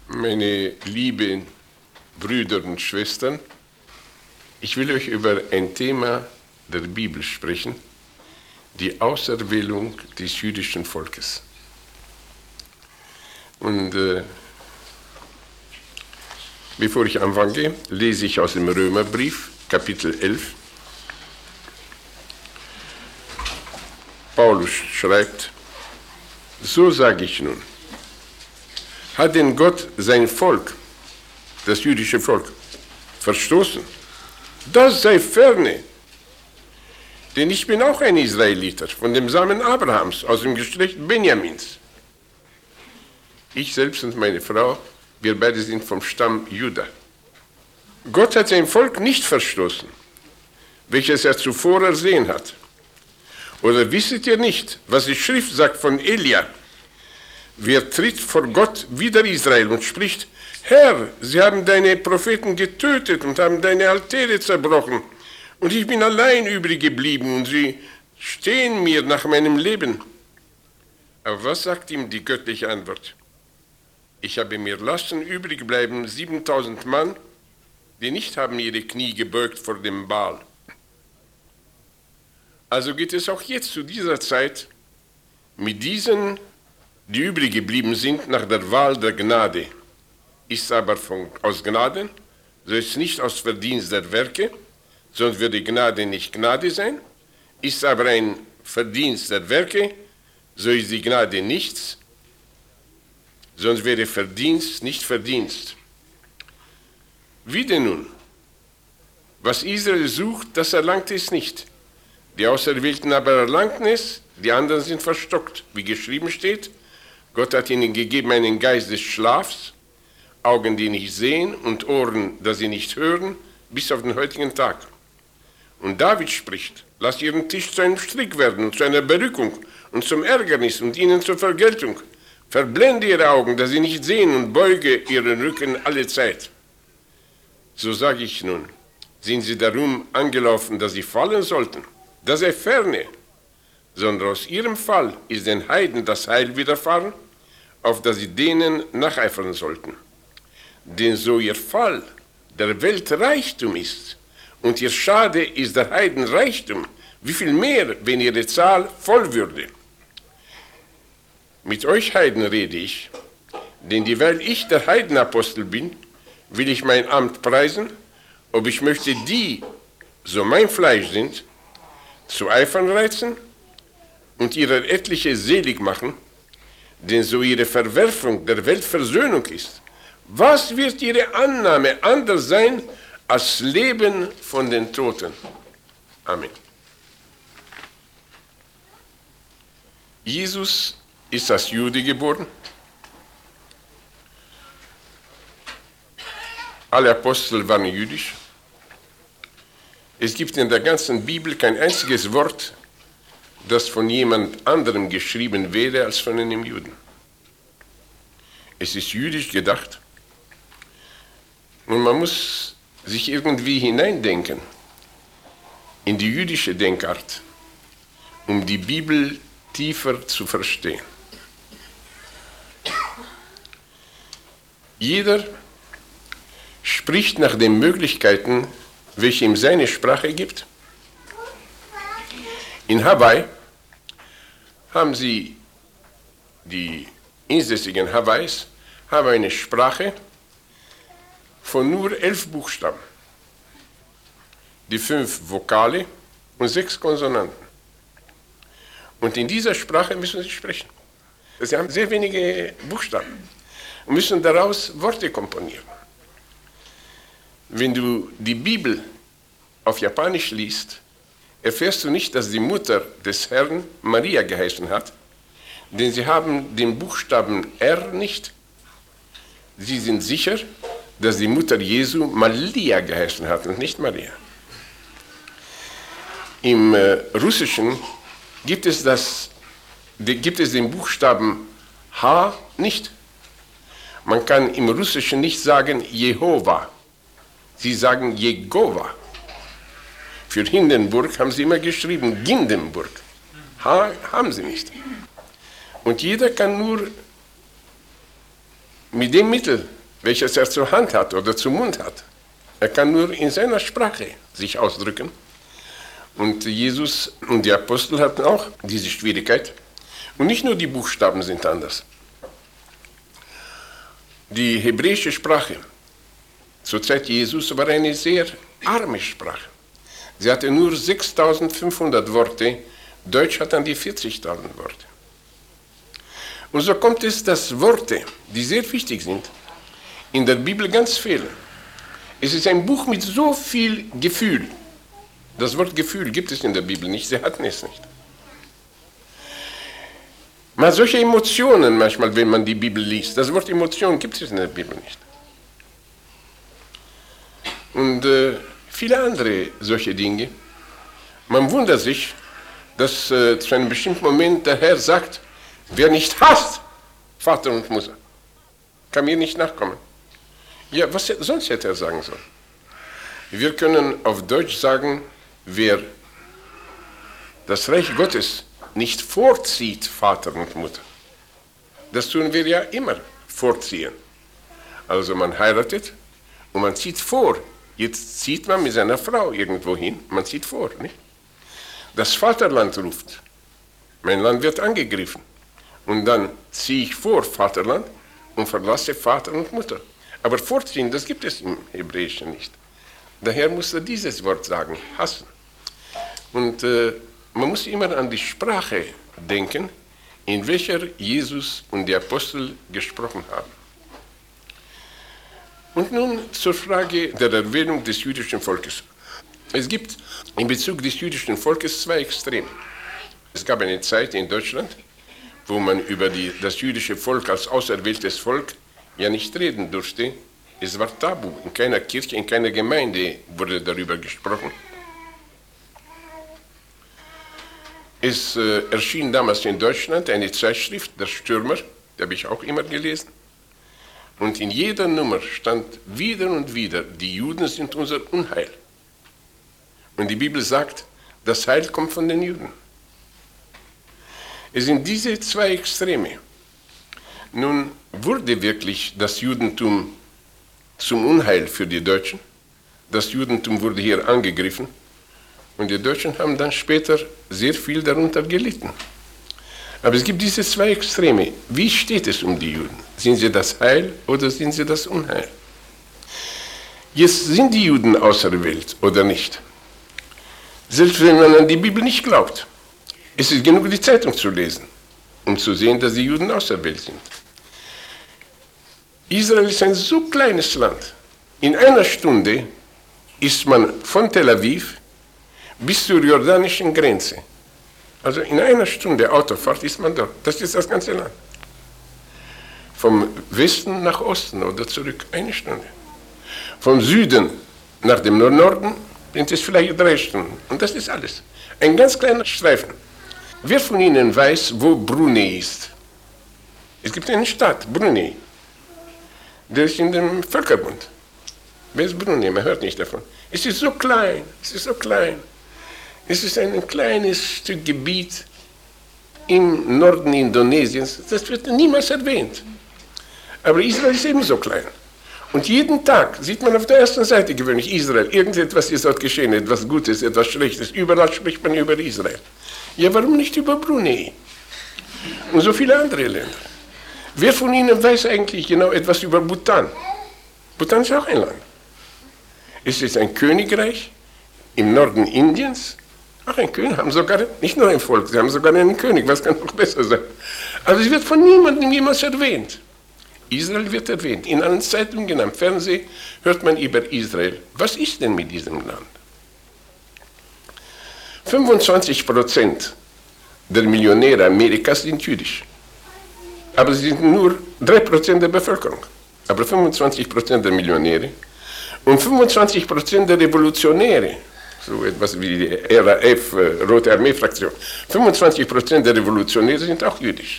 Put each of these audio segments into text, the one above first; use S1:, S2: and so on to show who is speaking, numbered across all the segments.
S1: Meine lieben Brüder und Schwestern, ich will euch über ein Thema der Bibel sprechen, die Auserwählung des jüdischen Volkes. Und bevor ich anfange, lese ich aus dem Römerbrief, Kapitel 11. Paulus schreibt: So sage ich nun, hat denn Gott sein Volk, das jüdische Volk, verstoßen? Das sei ferne, denn ich bin auch ein Israeliter, von dem Samen Abrahams, aus dem Geschlecht Benjamins. Ich selbst und meine Frau, wir beide sind vom Stamm Juda. Gott hat sein Volk nicht verstoßen, welches er zuvor ersehen hat. Oder wisset ihr nicht, was die Schrift sagt von Elia? Wer tritt vor Gott wider Israel und spricht: Herr, sie haben deine Propheten getötet und haben deine Altäre zerbrochen, und ich bin allein übrig geblieben, und sie stehen mir nach meinem Leben. Aber was sagt ihm die göttliche Antwort? Ich habe mir lassen übrig bleiben 7000 Mann, die nicht haben ihre Knie gebeugt vor dem Baal. Also geht es auch jetzt zu dieser Zeit mit diesen, die übrig geblieben sind, nach der Wahl der Gnade. Ist aber aus Gnaden, so ist nicht aus Verdienst der Werke, sonst würde Gnade nicht Gnade sein. Ist aber ein Verdienst der Werke, so ist die Gnade nichts, sonst wäre Verdienst nicht Verdienst. Wie denn nun? Was Israel sucht, das erlangt es nicht. Die Auserwählten aber erlangten es, die anderen sind verstockt. Wie geschrieben steht: Gott hat ihnen gegeben einen Geist des Schlafs, Augen, die nicht sehen, und Ohren, dass sie nicht hören, bis auf den heutigen Tag. Und David spricht: Lasst ihren Tisch zu einem Strick werden und zu einer Berückung und zum Ärgernis und ihnen zur Vergeltung. Verblende ihre Augen, dass sie nicht sehen, und beuge ihren Rücken alle Zeit. So sage ich nun, sind sie darum angelaufen, dass sie fallen sollten? Das sei ferne, sondern aus ihrem Fall ist den Heiden das Heil widerfahren, auf das sie denen nacheifern sollten. Denn so ihr Fall der Welt Reichtum ist und ihr Schade ist der Heiden Reichtum, wie viel mehr, wenn ihre Zahl voll würde. Mit euch Heiden rede ich, denn dieweil ich der Heidenapostel bin, will ich mein Amt preisen, ob ich möchte die, so mein Fleisch sind, zu Eifern reizen und ihrer etliche selig machen, denn so ihre Verwerfung der Welt Versöhnung ist. Was wird ihre Annahme anders sein als Leben von den Toten? Amen. Jesus ist als Jude geboren. Alle Apostel waren jüdisch. Es gibt in der ganzen Bibel kein einziges Wort, das von jemand anderem geschrieben wäre als von einem Juden. Es ist jüdisch gedacht und man muss sich irgendwie hineindenken in die jüdische Denkart, um die Bibel tiefer zu verstehen. Jeder spricht nach den Möglichkeiten, welche ihm seine Sprache gibt. In Hawaii haben sie, die Insässigen Hawaiis, haben eine Sprache von nur 11 Buchstaben, die 5 Vokale und 6 Konsonanten. Und in dieser Sprache müssen sie sprechen. Sie haben sehr wenige Buchstaben und müssen daraus Worte komponieren. Wenn du die Bibel auf Japanisch liest, erfährst du nicht, dass die Mutter des Herrn Maria geheißen hat, denn sie haben den Buchstaben R nicht. Sie sind sicher, dass die Mutter Jesu Malia geheißen hat und nicht Maria. Im Russischen gibt es den Buchstaben H nicht. Man kann im Russischen nicht sagen Jehova. Sie sagen Jegova. Für Hindenburg haben sie immer geschrieben Gindenburg. H haben sie nicht. Und jeder kann nur mit dem Mittel, welches er zur Hand hat oder zum Mund hat. Er kann nur in seiner Sprache sich ausdrücken. Und Jesus und die Apostel hatten auch diese Schwierigkeit. Und nicht nur die Buchstaben sind anders. Die hebräische Sprache zur Zeit Jesus war eine sehr arme Sprache. Sie hatte nur 6.500 Worte, Deutsch hat an die 40.000 Worte. Und so kommt es, dass Worte, die sehr wichtig sind, in der Bibel ganz fehlen. Es ist ein Buch mit so viel Gefühl. Das Wort Gefühl gibt es in der Bibel nicht, sie hatten es nicht. Man hat solche Emotionen manchmal, wenn man die Bibel liest. Das Wort Emotion gibt es in der Bibel nicht. Und viele andere solche Dinge. Man wundert sich, dass zu einem bestimmten Moment der Herr sagt, wer nicht hasst, Vater und Mutter, kann mir nicht nachkommen. Ja, was sonst hätte er sagen sollen? Wir können auf Deutsch sagen, wer das Reich Gottes nicht vorzieht, Vater und Mutter. Das tun wir ja immer, vorziehen. Also man heiratet und man zieht vor. Jetzt zieht man mit seiner Frau irgendwo hin, man zieht vor. Nicht? Das Vaterland ruft, mein Land wird angegriffen. Und dann ziehe ich vor, Vaterland, und verlasse Vater und Mutter. Aber vorziehen, das gibt es im Hebräischen nicht. Daher muss er dieses Wort sagen, hassen. Und man muss immer an die Sprache denken, in welcher Jesus und die Apostel gesprochen haben. Und nun zur Frage der Erwähnung des jüdischen Volkes. Es gibt in Bezug des jüdischen Volkes zwei Extreme. Es gab eine Zeit in Deutschland, wo man über das jüdische Volk als auserwähltes Volk ja nicht reden durfte. Es war tabu. In keiner Kirche, in keiner Gemeinde wurde darüber gesprochen. Es erschien damals in Deutschland eine Zeitschrift, der Stürmer, die habe ich auch immer gelesen. Und in jeder Nummer stand wieder und wieder, die Juden sind unser Unheil. Und die Bibel sagt, das Heil kommt von den Juden. Es sind diese zwei Extreme. Nun wurde wirklich das Judentum zum Unheil für die Deutschen. Das Judentum wurde hier angegriffen. Und die Deutschen haben dann später sehr viel darunter gelitten. Aber es gibt diese zwei Extreme. Wie steht es um die Juden? Sind sie das Heil oder sind sie das Unheil? Jetzt sind die Juden auserwählt oder nicht? Selbst wenn man an die Bibel nicht glaubt. Es ist genug, die Zeitung zu lesen, um zu sehen, dass die Juden auserwählt sind. Israel ist ein so kleines Land. In einer Stunde ist man von Tel Aviv bis zur jordanischen Grenze. Also in einer Stunde Autofahrt ist man dort. Das ist das ganze Land. Vom Westen nach Osten oder zurück, eine Stunde. Vom Süden nach dem Norden sind es vielleicht 3 Stunden. Und das ist alles. Ein ganz kleiner Streifen. Wer von Ihnen weiß, wo Brunei ist? Es gibt eine Stadt, Brunei. Der ist in dem Völkerbund. Wer ist Brunei? Man hört nicht davon. Es ist so klein, es ist so klein. Es ist ein kleines Stück Gebiet im Norden Indonesiens. Das wird niemals erwähnt. Aber Israel ist ebenso klein. Und jeden Tag sieht man auf der ersten Seite gewöhnlich Israel. Irgendetwas ist dort geschehen, etwas Gutes, etwas Schlechtes. Überall spricht man über Israel. Ja, warum nicht über Brunei? Und so viele andere Länder. Wer von Ihnen weiß eigentlich genau etwas über Bhutan? Bhutan ist auch ein Land. Es ist ein Königreich im Norden Indiens. Auch ein König, haben sogar, nicht nur ein Volk, sie haben sogar einen König, was kann noch besser sein? Aber es wird von niemandem jemals erwähnt. Israel wird erwähnt. In allen Zeitungen, am Fernsehen hört man über Israel. Was ist denn mit diesem Land? 25% der Millionäre Amerikas sind jüdisch. Aber sie sind nur 3% der Bevölkerung. Aber 25% der Millionäre und 25% der Revolutionäre, so etwas wie die RAF, Rote Armee-Fraktion, 25% der Revolutionäre sind auch jüdisch.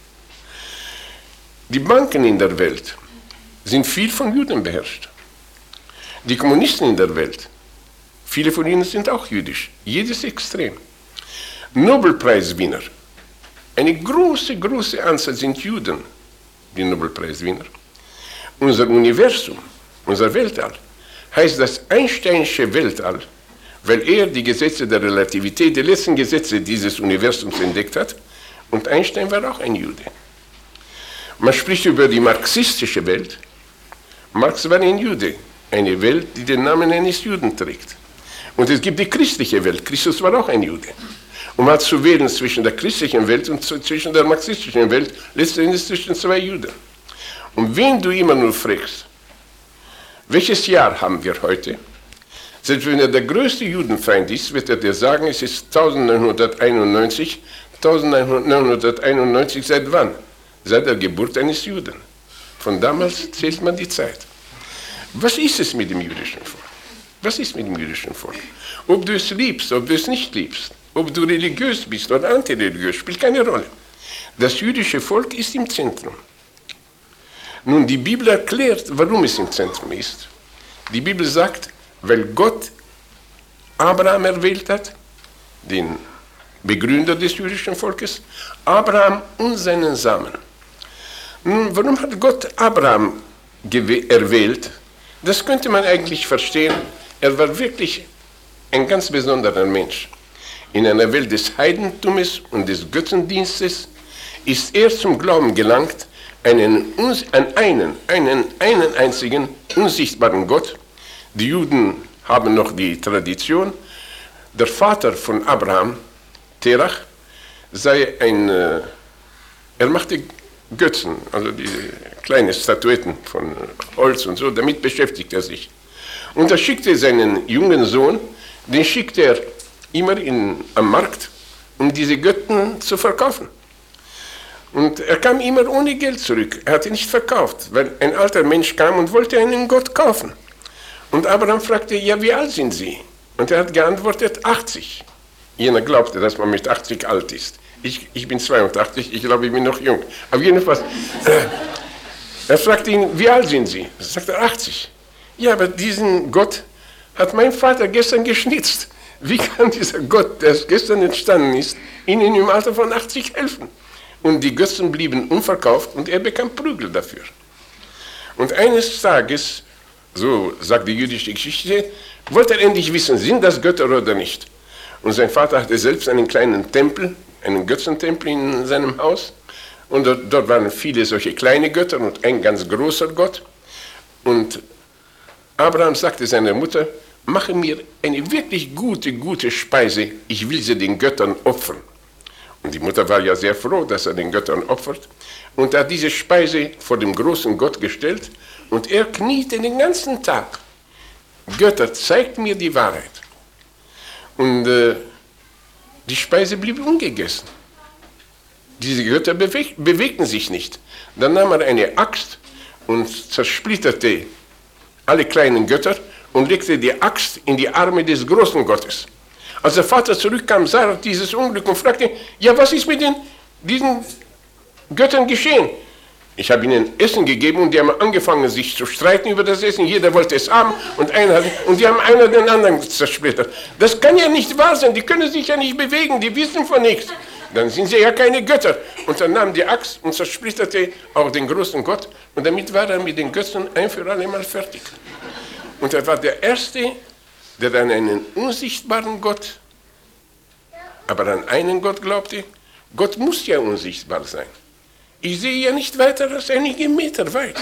S1: Die Banken in der Welt sind viel von Juden beherrscht. Die Kommunisten in der Welt, viele von ihnen sind auch jüdisch. Jedes Extrem. Nobelpreiswinner, eine große Anzahl sind Juden, die Nobelpreiswinner. Unser Universum, unser Weltall, heißt das Einsteinsche Weltall, weil er die Gesetze der Relativität, die letzten Gesetze dieses Universums entdeckt hat. Und Einstein war auch ein Jude. Man spricht über die marxistische Welt. Marx war ein Jude, eine Welt, die den Namen eines Juden trägt. Und es gibt die christliche Welt. Christus war auch ein Jude. Und man hat zu wählen zwischen der christlichen Welt und zwischen der marxistischen Welt, letztendlich zwischen zwei Juden. Und wen du immer nur fragst, welches Jahr haben wir heute? Selbst wenn er der größte Judenfeind ist, wird er dir sagen, es ist 1991. 1991 seit wann? Seit der Geburt eines Juden. Von damals zählt man die Zeit. Was ist es mit dem jüdischen Volk? Was ist mit dem jüdischen Volk? Ob du es liebst, ob du es nicht liebst, ob du religiös bist oder antireligiös, spielt keine Rolle. Das jüdische Volk ist im Zentrum. Nun, die Bibel erklärt, warum es im Zentrum ist. Die Bibel sagt, weil Gott Abraham erwählt hat, den Begründer des jüdischen Volkes, Abraham und seinen Samen. Nun, warum hat Gott Abraham erwählt? Das könnte man eigentlich verstehen. Er war wirklich ein ganz besonderer Mensch. In einer Welt des Heidentums und des Götzendienstes ist er zum Glauben gelangt an einen einzigen unsichtbaren Gott. Die Juden haben noch die Tradition, der Vater von Abraham, Terach, er machte Götzen, also diese kleinen Statuetten von Holz und so, damit beschäftigt er sich. Und er schickte seinen jungen Sohn, den schickte er immer am Markt, um diese Götzen zu verkaufen. Und er kam immer ohne Geld zurück. Er hat ihn nicht verkauft, weil ein alter Mensch kam und wollte einen Gott kaufen. Und Abraham fragte, ja, wie alt sind Sie? Und er hat geantwortet, 80. Jener glaubte, dass man mit 80 alt ist. Ich bin 82, ich glaube, ich bin noch jung. Aber jedenfalls, er fragte ihn, wie alt sind Sie? Er sagte, 80. Ja, aber diesen Gott hat mein Vater gestern geschnitzt. Wie kann dieser Gott, der gestern entstanden ist, Ihnen im Alter von 80 helfen? Und die Götzen blieben unverkauft und er bekam Prügel dafür. Und eines Tages, so sagt die jüdische Geschichte, wollte er endlich wissen, sind das Götter oder nicht. Und sein Vater hatte selbst einen kleinen Tempel, einen Götzentempel in seinem Haus. Und dort waren viele solche kleine Götter und ein ganz großer Gott. Und Abraham sagte seiner Mutter, mache mir eine wirklich gute Speise, ich will sie den Göttern opfern. Und die Mutter war ja sehr froh, dass er den Göttern opfert. Und er hat diese Speise vor dem großen Gott gestellt und er kniete den ganzen Tag. Götter, zeigt mir die Wahrheit. Und die Speise blieb ungegessen. Diese Götter bewegten sich nicht. Dann nahm er eine Axt und zersplitterte alle kleinen Götter und legte die Axt in die Arme des großen Gottes. Als der Vater zurückkam, sah er dieses Unglück und fragte, ja, was ist mit diesen Göttern geschehen? Ich habe ihnen Essen gegeben und die haben angefangen, sich zu streiten über das Essen. Jeder wollte es haben und die haben einer den anderen zersplittert. Das kann ja nicht wahr sein, die können sich ja nicht bewegen, die wissen von nichts. Dann sind sie ja keine Götter. Und dann nahm die Axt und zersplitterte auch den großen Gott. Und damit war er mit den Götzen ein für alle Mal fertig. Und er war der Erste, der an einen unsichtbaren Gott, aber an einen Gott glaubte. Gott muss ja unsichtbar sein. Ich sehe ja nicht weiter als einige Meter weit.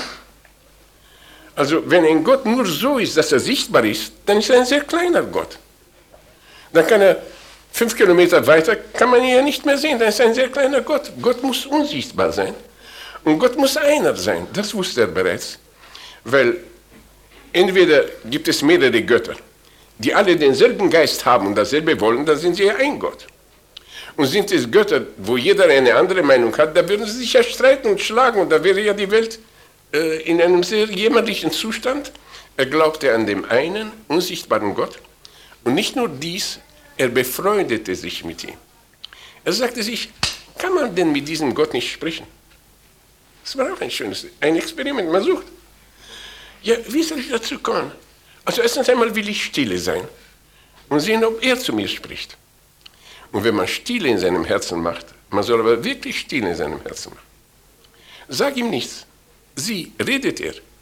S1: Also wenn ein Gott nur so ist, dass er sichtbar ist, dann ist er ein sehr kleiner Gott. Dann kann er 5 Kilometer weiter, kann man ihn ja nicht mehr sehen, dann ist er ein sehr kleiner Gott. Gott muss unsichtbar sein und Gott muss einer sein, das wusste er bereits. Weil entweder gibt es mehrere Götter, die alle denselben Geist haben und dasselbe wollen, dann sind sie ja ein Gott. Und sind es Götter, wo jeder eine andere Meinung hat, da würden sie sich ja streiten und schlagen und da wäre ja die Welt in einem sehr jämmerlichen Zustand. Er glaubte an den einen unsichtbaren Gott und nicht nur dies, er befreundete sich mit ihm. Er sagte sich, kann man denn mit diesem Gott nicht sprechen? Das war auch ein Experiment, man sucht. Ja, wie soll ich dazu kommen? Also erstens einmal will ich stille sein und sehen, ob er zu mir spricht. Und wenn man Stille in seinem Herzen macht, man soll aber wirklich Stille in seinem Herzen machen. Sag ihm nichts. Redet er.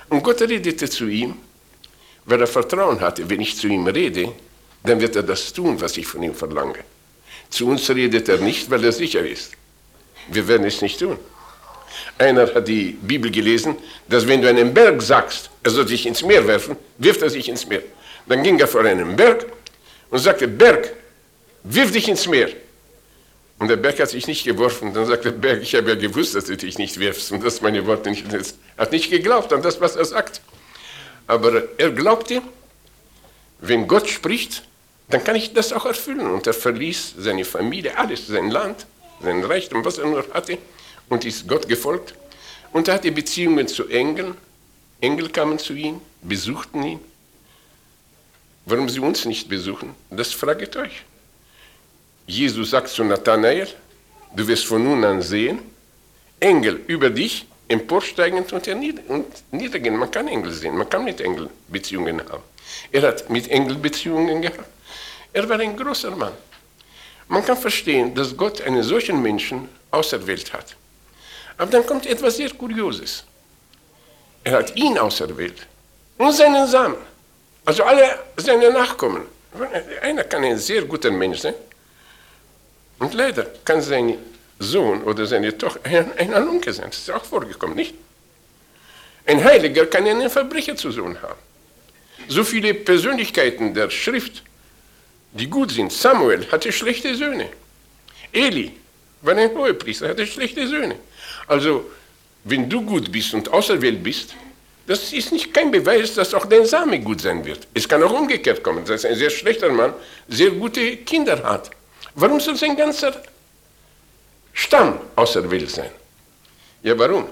S1: Und Gott redete zu ihm, weil er Vertrauen hatte, wenn ich zu ihm rede, dann wird er das tun, was ich von ihm verlange. Zu uns redet er nicht, weil er sicher ist. Wir werden es nicht tun. Einer hat die Bibel gelesen, dass wenn du einem Berg sagst, er soll sich ins Meer werfen, wirft er sich ins Meer. Dann ging er vor einem Berg und sagte, Berg, wirf dich ins Meer. Und der Berg hat sich nicht geworfen. Dann sagte der Berg, ich habe ja gewusst, dass du dich nicht wirfst und dass meine Worte nicht sind. Er hat nicht geglaubt an das, was er sagt. Aber er glaubte, wenn Gott spricht, dann kann ich das auch erfüllen. Und er verließ seine Familie, alles, sein Land, sein Reichtum, was er nur hatte, und ist Gott gefolgt. Und er hatte Beziehungen zu Engeln. Engel kamen zu ihm, besuchten ihn. Warum sie uns nicht besuchen, das fraget euch. Jesus sagt zu Nathanael, du wirst von nun an sehen, Engel über dich emporsteigend und niedergehen. Man kann Engel sehen, man kann mit Engeln Beziehungen haben. Er hat mit Engeln Beziehungen gehabt. Er war ein großer Mann. Man kann verstehen, dass Gott einen solchen Menschen auserwählt hat. Aber dann kommt etwas sehr Kurioses. Er hat ihn auserwählt und seinen Samen. Also alle seine Nachkommen. Einer kann ein sehr guter Mensch sein. Und leider kann sein Sohn oder seine Tochter ein Halunke sein. Das ist auch vorgekommen, nicht? Ein Heiliger kann einen Verbrecher zu Sohn haben. So viele Persönlichkeiten der Schrift, die gut sind. Samuel hatte schlechte Söhne. Eli war ein Hohepriester, hatte schlechte Söhne. Also, wenn du gut bist und auserwählt bist, das ist nicht kein Beweis, dass auch dein Same gut sein wird. Es kann auch umgekehrt kommen, dass ein sehr schlechter Mann sehr gute Kinder hat. Warum soll sein ganzer Stamm auserwählt sein? Ja, warum?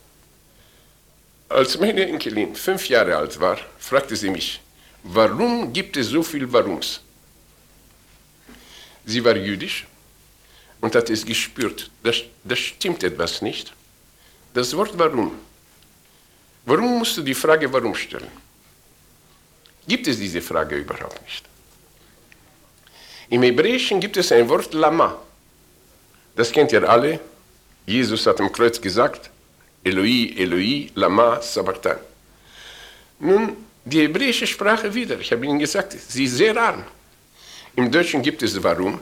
S1: Als meine Enkelin 5 Jahre alt war, fragte sie mich, warum gibt es so viel Warums? Sie war jüdisch und hat es gespürt. Das stimmt etwas nicht. Das Wort warum. Warum musst du die Frage warum stellen? Gibt es diese Frage überhaupt nicht? Im Hebräischen gibt es ein Wort Lama. Das kennt ihr alle. Jesus hat am Kreuz gesagt, Eloi, Eloi, Lama Sabachthani. Nun, die hebräische Sprache wieder, ich habe Ihnen gesagt, sie ist sehr arm. Im Deutschen gibt es warum,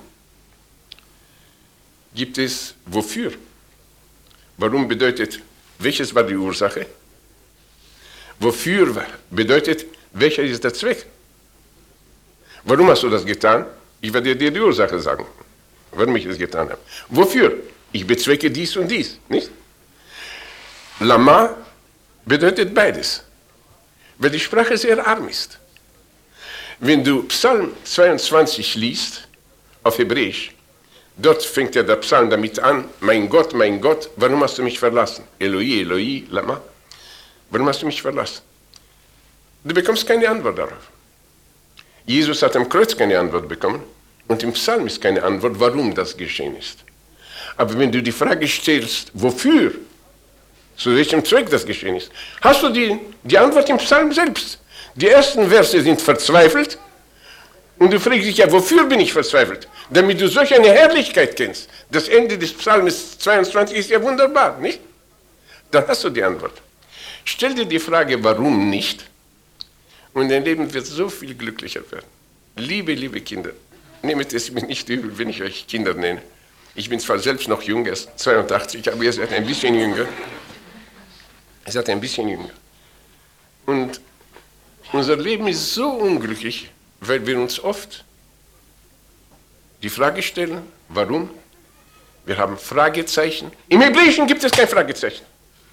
S1: gibt es wofür. Warum bedeutet, welches war die Ursache? Wofür bedeutet, welcher ist der Zweck? Warum hast du das getan? Ich werde dir die Ursache sagen, warum ich es getan habe. Wofür? Ich bezwecke dies und dies, nicht? Lama bedeutet beides, weil die Sprache sehr arm ist. Wenn du Psalm 22 liest, auf Hebräisch, dort fängt ja der Psalm damit an, mein Gott, warum hast du mich verlassen? Eloi, Eloi, Lama. Warum hast du mich verlassen? Du bekommst keine Antwort darauf. Jesus hat am Kreuz keine Antwort bekommen und im Psalm ist keine Antwort, warum das geschehen ist. Aber wenn du die Frage stellst, wofür, zu welchem Zweck das geschehen ist, hast du die Antwort im Psalm selbst. Die ersten Verse sind verzweifelt und du fragst dich, ja, wofür bin ich verzweifelt? Damit du solch eine Herrlichkeit kennst. Das Ende des Psalms 22 ist ja wunderbar, nicht? Dann hast du die Antwort. Stell dir die Frage, warum nicht? Und dein Leben wird so viel glücklicher werden. Liebe Kinder, nehmt es mir nicht übel, wenn ich euch Kinder nenne. Ich bin zwar selbst noch jung, erst 82, aber ihr seid ein bisschen jünger. Ihr seid ein bisschen jünger. Und unser Leben ist so unglücklich, weil wir uns oft die Frage stellen, warum? Wir haben Fragezeichen. Im Hebräischen gibt es kein Fragezeichen.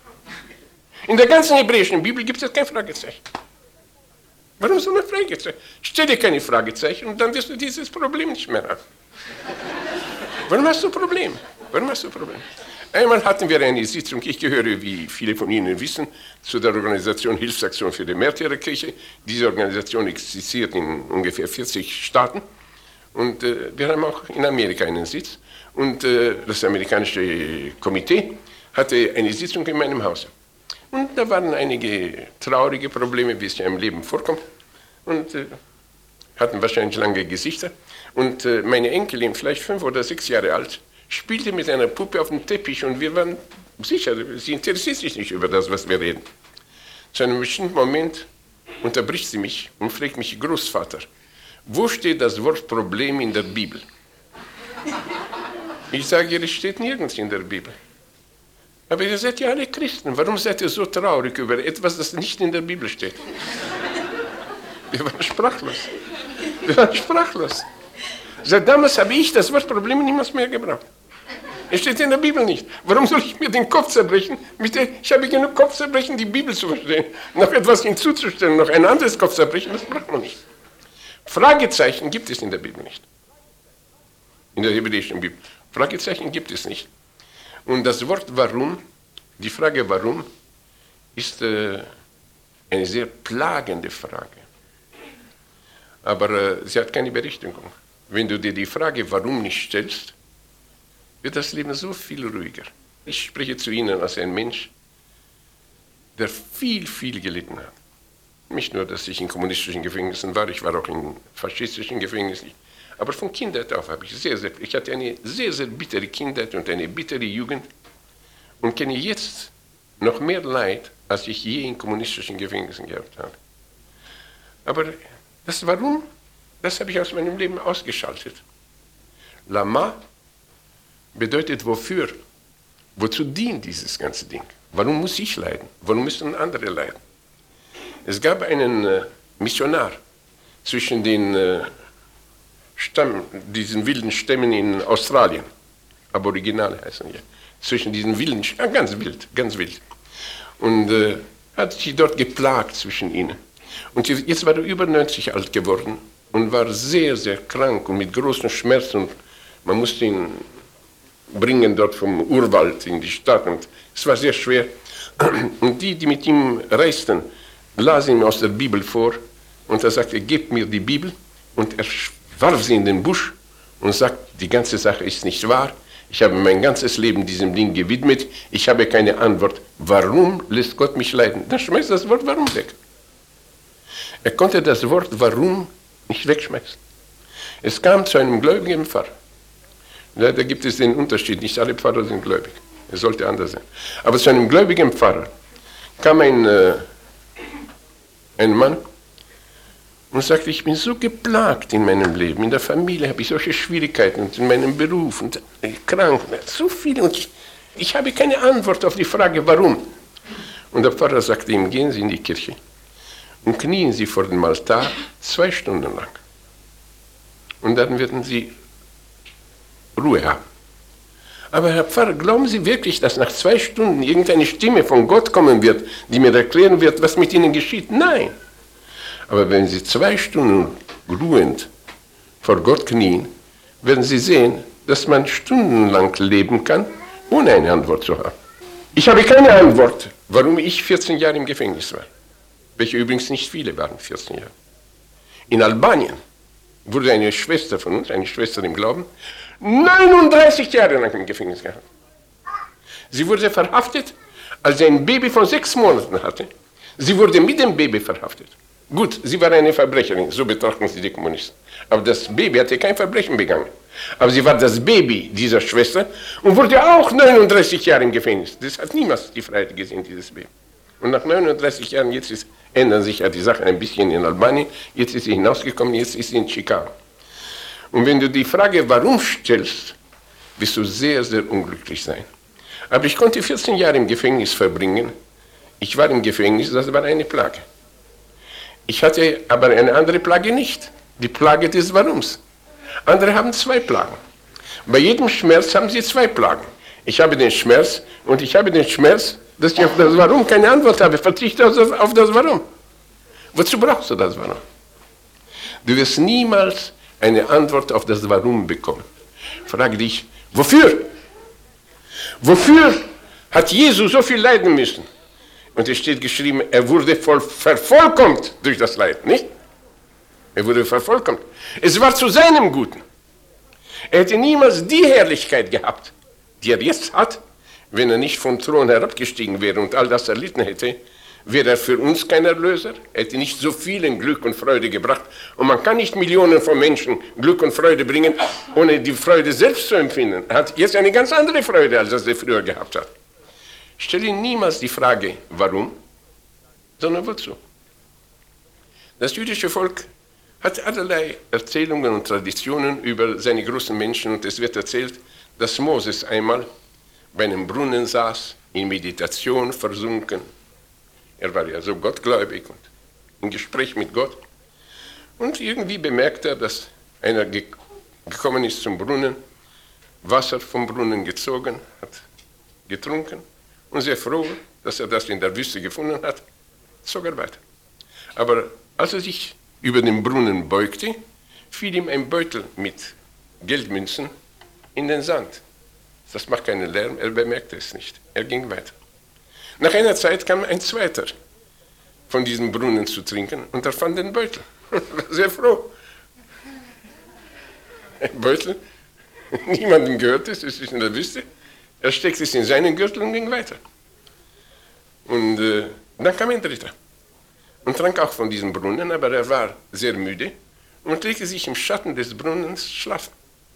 S1: In der ganzen hebräischen Bibel gibt es kein Fragezeichen. Warum so ein Fragezeichen? Stell dir keine Fragezeichen und dann wirst du dieses Problem nicht mehr haben. Warum hast du ein Problem? Einmal hatten wir eine Sitzung, ich gehöre, wie viele von Ihnen wissen, zu der Organisation Hilfsaktion für die Märtyrerkirche. Diese Organisation existiert in ungefähr 40 Staaten und wir haben auch in Amerika einen Sitz. Und das amerikanische Komitee hatte eine Sitzung in meinem Haus. Und da waren einige traurige Probleme, wie es ja im Leben vorkommt. Und hatten wahrscheinlich lange Gesichter. Und meine Enkelin, vielleicht 5 oder 6 Jahre alt, spielte mit einer Puppe auf dem Teppich und wir waren sicher, sie interessiert sich nicht über das, was wir reden. Zu einem bestimmten Moment unterbricht sie mich und fragt mich, Großvater, wo steht das Wort Problem in der Bibel? Ich sage ihr, es steht nirgends in der Bibel. Aber ihr seid ja alle Christen. Warum seid ihr so traurig über etwas, das nicht in der Bibel steht? Wir waren sprachlos. Wir waren sprachlos. Seit damals habe ich das Wort Problem niemals mehr gebraucht. Es steht in der Bibel nicht. Warum soll ich mir den Kopf zerbrechen? Ich habe genug Kopfzerbrechen, die Bibel zu verstehen. Noch etwas hinzuzustellen, noch ein anderes Kopfzerbrechen, das braucht man nicht. Fragezeichen gibt es in der Bibel nicht. In der hebräischen Bibel. Fragezeichen gibt es nicht. Und das Wort warum, die Frage warum, ist eine sehr plagende Frage. Aber sie hat keine Berechtigung. Wenn du dir die Frage warum nicht stellst, wird das Leben so viel ruhiger. Ich spreche zu Ihnen als ein Mensch, der viel, viel gelitten hat. Nicht nur, dass ich in kommunistischen Gefängnissen war, ich war auch in faschistischen Gefängnissen. Aber von Kindheit auf habe ich hatte eine sehr, sehr bittere Kindheit und eine bittere Jugend und kenne jetzt noch mehr Leid, als ich je in kommunistischen Gefängnissen gehabt habe. Aber das Warum, das habe ich aus meinem Leben ausgeschaltet. Lama bedeutet wofür? Wozu dient dieses ganze Ding? Warum muss ich leiden? Warum müssen andere leiden? Es gab einen Missionar zwischen den diesen wilden Stämmen in Australien. Aboriginale heißen die. Zwischen diesen wilden Stämmen, ganz wild, ganz wild. Und hat sich dort geplagt zwischen ihnen. Und jetzt war er über 90 alt geworden und war sehr, sehr krank und mit großen Schmerzen. Man musste ihn bringen dort vom Urwald in die Stadt und es war sehr schwer. Und die mit ihm reisten, lasen ihm aus der Bibel vor und er sagte, gebt mir die Bibel, und er warf sie in den Busch und sagt, die ganze Sache ist nicht wahr, ich habe mein ganzes Leben diesem Ding gewidmet, ich habe keine Antwort, warum lässt Gott mich leiden? Dann schmeißt das Wort warum weg. Er konnte das Wort warum nicht wegschmeißen. Es kam zu einem gläubigen Pfarrer. Da gibt es den Unterschied, nicht alle Pfarrer sind gläubig, es sollte anders sein. Aber zu einem gläubigen Pfarrer kam ein Mann und sagte, ich bin so geplagt in meinem Leben, in der Familie habe ich solche Schwierigkeiten und in meinem Beruf und krank, so viel und ich habe keine Antwort auf die Frage, warum. Und der Pfarrer sagte ihm, gehen Sie in die Kirche und knien Sie vor dem Altar 2 Stunden lang. Und dann werden Sie Ruhe haben. Aber Herr Pfarrer, glauben Sie wirklich, dass nach 2 Stunden irgendeine Stimme von Gott kommen wird, die mir erklären wird, was mit Ihnen geschieht? Nein. Aber wenn Sie 2 Stunden ruhend vor Gott knien, werden Sie sehen, dass man stundenlang leben kann, ohne eine Antwort zu haben. Ich habe keine Antwort, warum ich 14 Jahre im Gefängnis war. Welche übrigens nicht viele waren, 14 Jahre. In Albanien wurde eine Schwester von uns, eine Schwester im Glauben, 39 Jahre lang im Gefängnis gehabt. Sie wurde verhaftet, als sie ein Baby von 6 Monaten hatte. Sie wurde mit dem Baby verhaftet. Gut, sie war eine Verbrecherin, so betrachten sie die Kommunisten. Aber das Baby hatte kein Verbrechen begangen. Aber sie war das Baby dieser Schwester und wurde auch 39 Jahre im Gefängnis. Das hat niemals die Freiheit gesehen, dieses Baby. Und nach 39 Jahren, ändern sich ja die Sachen ein bisschen in Albanien, jetzt ist sie hinausgekommen, jetzt ist sie in Chicago. Und wenn du die Frage warum stellst, wirst du sehr, sehr unglücklich sein. Aber ich konnte 14 Jahre im Gefängnis verbringen. Ich war im Gefängnis, das war eine Plage. Ich hatte aber eine andere Plage nicht, die Plage des Warums. Andere haben 2 Plagen. Bei jedem Schmerz haben sie 2 Plagen. Ich habe den Schmerz und ich habe den Schmerz, dass ich auf das Warum keine Antwort habe. Verzichte auf das Warum. Wozu brauchst du das Warum? Du wirst niemals eine Antwort auf das Warum bekommen. Frage dich, wofür? Wofür hat Jesus so viel leiden müssen? Und es steht geschrieben, er wurde vervollkommt durch das Leid, nicht? Er wurde vervollkommt. Es war zu seinem Guten. Er hätte niemals die Herrlichkeit gehabt, die er jetzt hat, wenn er nicht vom Thron herabgestiegen wäre und all das erlitten hätte, wäre er für uns kein Erlöser. Er hätte nicht so vielen Glück und Freude gebracht. Und man kann nicht Millionen von Menschen Glück und Freude bringen, ohne die Freude selbst zu empfinden. Er hat jetzt eine ganz andere Freude, als er früher gehabt hat. Stell ihm niemals die Frage, warum, sondern wozu? Das jüdische Volk hat allerlei Erzählungen und Traditionen über seine großen Menschen und es wird erzählt, dass Moses einmal bei einem Brunnen saß, in Meditation versunken. Er war ja so gottgläubig und im Gespräch mit Gott. Und irgendwie bemerkt er, dass einer gekommen ist zum Brunnen, Wasser vom Brunnen gezogen hat, getrunken und sehr froh, dass er das in der Wüste gefunden hat, zog er weiter. Aber als er sich über den Brunnen beugte, fiel ihm ein Beutel mit Geldmünzen in den Sand. Das macht keinen Lärm, er bemerkte es nicht. Er ging weiter. Nach einer Zeit kam ein zweiter von diesem Brunnen zu trinken und er fand den Beutel. Sehr froh. Ein Beutel, niemandem gehört es ist in der Wüste. Er steckte es in seinen Gürtel und ging weiter. Und dann kam ein dritter und trank auch von diesem Brunnen, aber er war sehr müde und legte sich im Schatten des Brunnens schlafen.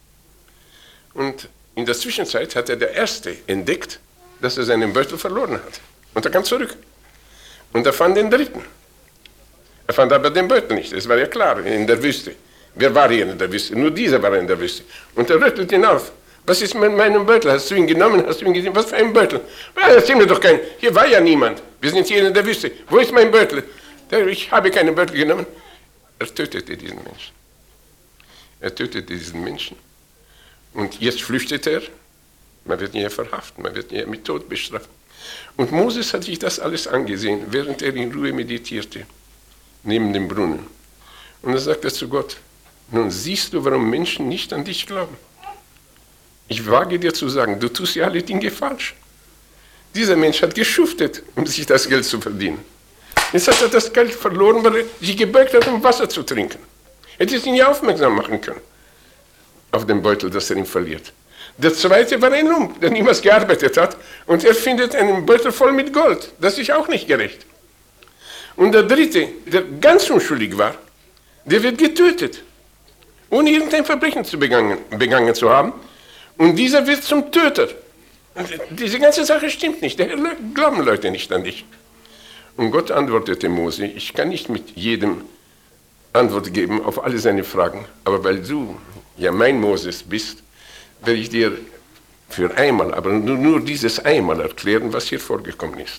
S1: Und in der Zwischenzeit hatte der Erste entdeckt, dass er seinen Beutel verloren hat. Und er kam zurück. Und er fand den dritten. Er fand aber den Beutel nicht, das war ja klar, in der Wüste. Wer war hier in der Wüste? Nur dieser war in der Wüste. Und er rüttelt ihn auf. Was ist mit meinem Beutel? Hast du ihn genommen? Hast du ihn gesehen? Was für ein Beutel? Erzähl mir doch keinen. Hier war ja niemand. Wir sind hier in der Wüste. Wo ist mein Beutel? Ich habe keinen Beutel genommen. Er tötete diesen Menschen. Er tötete diesen Menschen. Und jetzt flüchtet er. Man wird ihn ja verhaften. Man wird ihn ja mit Tod bestrafen. Und Moses hat sich das alles angesehen, während er in Ruhe meditierte, neben dem Brunnen. Und er sagte zu Gott, nun siehst du, warum Menschen nicht an dich glauben. Ich wage dir zu sagen, du tust ja alle Dinge falsch. Dieser Mensch hat geschuftet, um sich das Geld zu verdienen. Jetzt hat er das Geld verloren, weil er sich gebeugt hat, um Wasser zu trinken. Hätte es ihn ja aufmerksam machen können auf den Beutel, dass er ihn verliert. Der zweite war ein Lump, der niemals gearbeitet hat und er findet einen Beutel voll mit Gold. Das ist auch nicht gerecht. Und der dritte, der ganz unschuldig war, der wird getötet, ohne irgendein Verbrechen begangen zu haben. Und dieser wird zum Töter. Und diese ganze Sache stimmt nicht. Daher glauben Leute nicht an dich. Und Gott antwortete Mose, ich kann nicht mit jedem Antwort geben auf alle seine Fragen, aber weil du ja mein Moses bist, werde ich dir für einmal, aber nur dieses einmal erklären, was hier vorgekommen ist.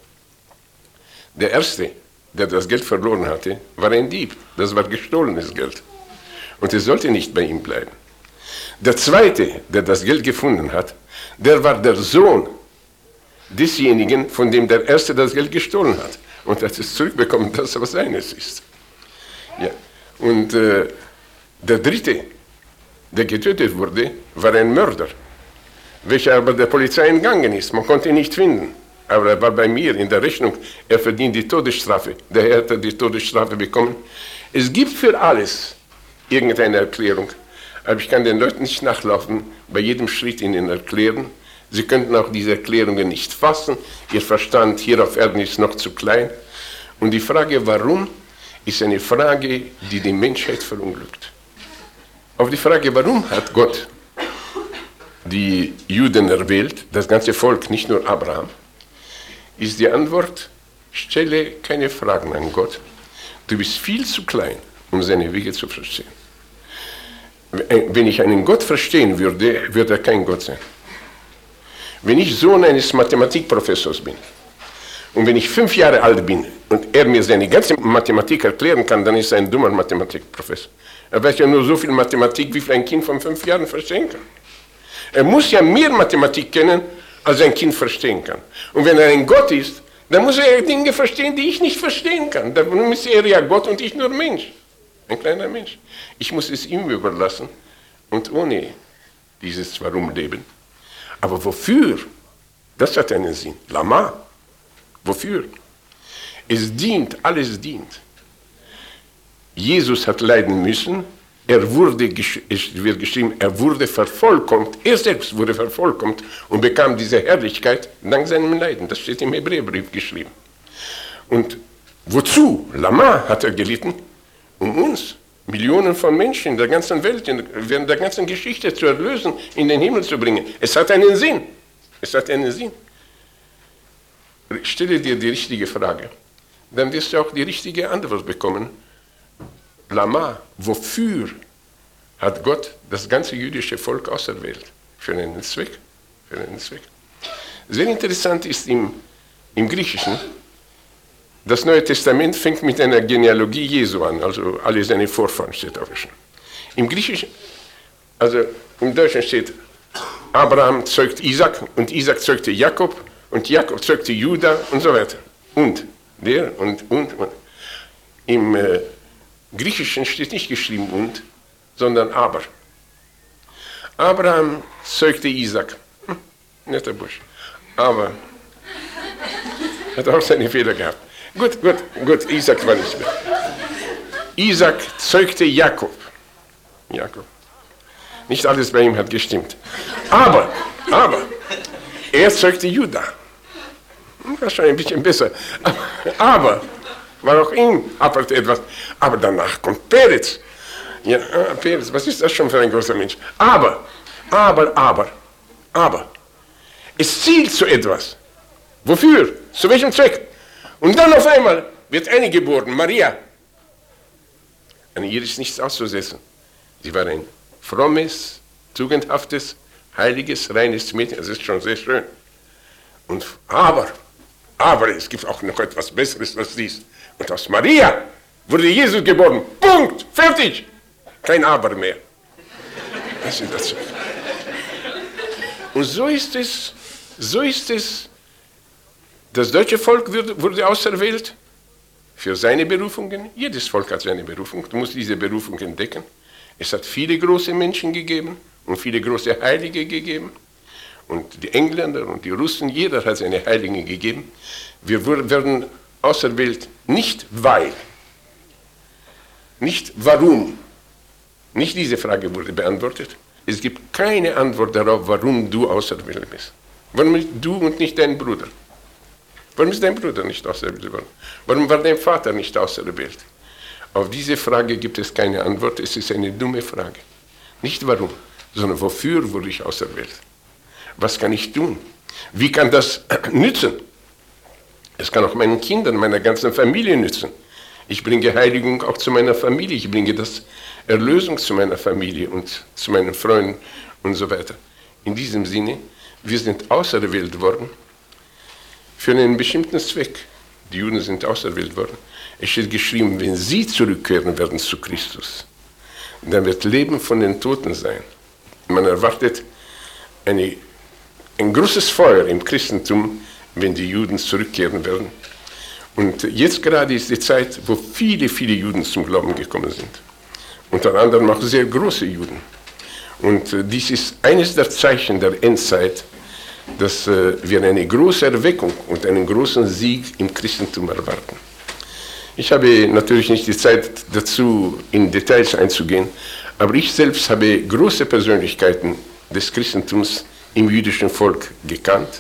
S1: Der Erste, der das Geld verloren hatte, war ein Dieb. Das war gestohlenes Geld. Und es sollte nicht bei ihm bleiben. Der Zweite, der das Geld gefunden hat, der war der Sohn desjenigen, von dem der Erste das Geld gestohlen hat. Und hat es zurückbekommen, dass was seines ist. Ja. Und der Dritte, der getötet wurde, war ein Mörder, welcher aber der Polizei entgangen ist. Man konnte ihn nicht finden. Aber er war bei mir in der Rechnung. Er verdient die Todesstrafe. Daher hat er die Todesstrafe bekommen. Es gibt für alles irgendeine Erklärung. Aber ich kann den Leuten nicht nachlaufen, bei jedem Schritt ihnen erklären. Sie könnten auch diese Erklärungen nicht fassen. Ihr Verstand hier auf Erden ist noch zu klein. Und die Frage, warum, ist eine Frage, die die Menschheit verunglückt. Auf die Frage, warum hat Gott die Juden erwählt, das ganze Volk, nicht nur Abraham, ist die Antwort, stelle keine Fragen an Gott. Du bist viel zu klein, um seine Wege zu verstehen. Wenn ich einen Gott verstehen würde, würde er kein Gott sein. Wenn ich Sohn eines Mathematikprofessors bin und wenn ich 5 Jahre alt bin und er mir seine ganze Mathematik erklären kann, dann ist er ein dummer Mathematikprofessor. Er weiß ja nur so viel Mathematik, wie viel ein Kind von 5 Jahren verstehen kann. Er muss ja mehr Mathematik kennen, als ein Kind verstehen kann. Und wenn er ein Gott ist, dann muss er Dinge verstehen, die ich nicht verstehen kann. Dann ist er ja Gott und ich nur Mensch. Ein kleiner Mensch. Ich muss es ihm überlassen und ohne dieses Warum leben. Aber wofür? Das hat einen Sinn. Lama. Wofür? Es dient, alles dient. Jesus hat leiden müssen. Es wird geschrieben, er wurde vervollkommt. Er selbst wurde vervollkommt und bekam diese Herrlichkeit dank seinem Leiden. Das steht im Hebräerbrief geschrieben. Und wozu? Lama hat er gelitten, um uns, Millionen von Menschen in der ganzen Welt, während der ganzen Geschichte zu erlösen, in den Himmel zu bringen. Es hat einen Sinn. Es hat einen Sinn. Stelle dir die richtige Frage. dann wirst du auch die richtige Antwort bekommen. Lama, wofür hat Gott das ganze jüdische Volk auserwählt? Für einen Zweck. Für einen Zweck. Sehr interessant ist im Griechischen, das Neue Testament fängt mit einer Genealogie Jesu an, also alle seine Vorfahren steht auf. Im Griechischen, also im Deutschen steht, Abraham zeugt Isaac und Isaac zeugte Jakob und Jakob zeugte Juda und so weiter. Und der und. Im Griechischen steht nicht geschrieben und, sondern aber. Abraham zeugte Isaac. Netter Bursch. Aber hat auch seine Fehler gehabt. Gut, Isaac war nicht mehr. Isaac zeugte Jakob. Nicht alles bei ihm hat gestimmt. Aber, er zeugte Juda. Wahrscheinlich ein bisschen besser. Aber, war auch ihm hapert etwas. Aber danach kommt Peretz. Ja, Peretz, was ist das schon für ein großer Mensch? Aber. Es zielt zu etwas. Wofür? Zu welchem Zweck? Und dann auf einmal wird eine geboren, Maria. An ihr ist nichts auszusetzen. Sie war ein frommes, tugendhaftes, heiliges, reines Mädchen. Das ist schon sehr schön. Und aber es gibt auch noch etwas Besseres als dies. Und aus Maria wurde Jesus geboren. Punkt. Fertig. Kein Aber mehr. Das ist das. Und so ist es. Das deutsche Volk wurde auserwählt für seine Berufungen. Jedes Volk hat seine Berufung. Du musst diese Berufung entdecken. Es hat viele große Menschen gegeben und viele große Heilige gegeben. Und die Engländer und die Russen, jeder hat seine Heiligen gegeben. Wir werden auserwählt nicht weil, nicht warum. Nicht diese Frage wurde beantwortet. Es gibt keine Antwort darauf, warum du auserwählt bist. Warum nicht du und nicht dein Bruder? Warum ist dein Bruder nicht auserwählt worden? Warum war dein Vater nicht auserwählt? Auf diese Frage gibt es keine Antwort. Es ist eine dumme Frage. Nicht warum, sondern wofür wurde ich auserwählt? Was kann ich tun? Wie kann das nützen? Es kann auch meinen Kindern, meiner ganzen Familie nützen. Ich bringe Heiligung auch zu meiner Familie. Ich bringe das Erlösung zu meiner Familie und zu meinen Freunden und so weiter. In diesem Sinne, wir sind auserwählt worden für einen bestimmten Zweck. Die Juden sind auserwählt worden. Es steht geschrieben, wenn sie zurückkehren werden zu Christus, dann wird Leben von den Toten sein. Man erwartet ein großes Feuer im Christentum, wenn die Juden zurückkehren werden. Und jetzt gerade ist die Zeit, wo viele, viele Juden zum Glauben gekommen sind. Unter anderem auch sehr große Juden. Und dies ist eines der Zeichen der Endzeit, dass wir eine große Erweckung und einen großen Sieg im Christentum erwarten. Ich habe natürlich nicht die Zeit dazu, in Details einzugehen, aber ich selbst habe große Persönlichkeiten des Christentums im jüdischen Volk gekannt.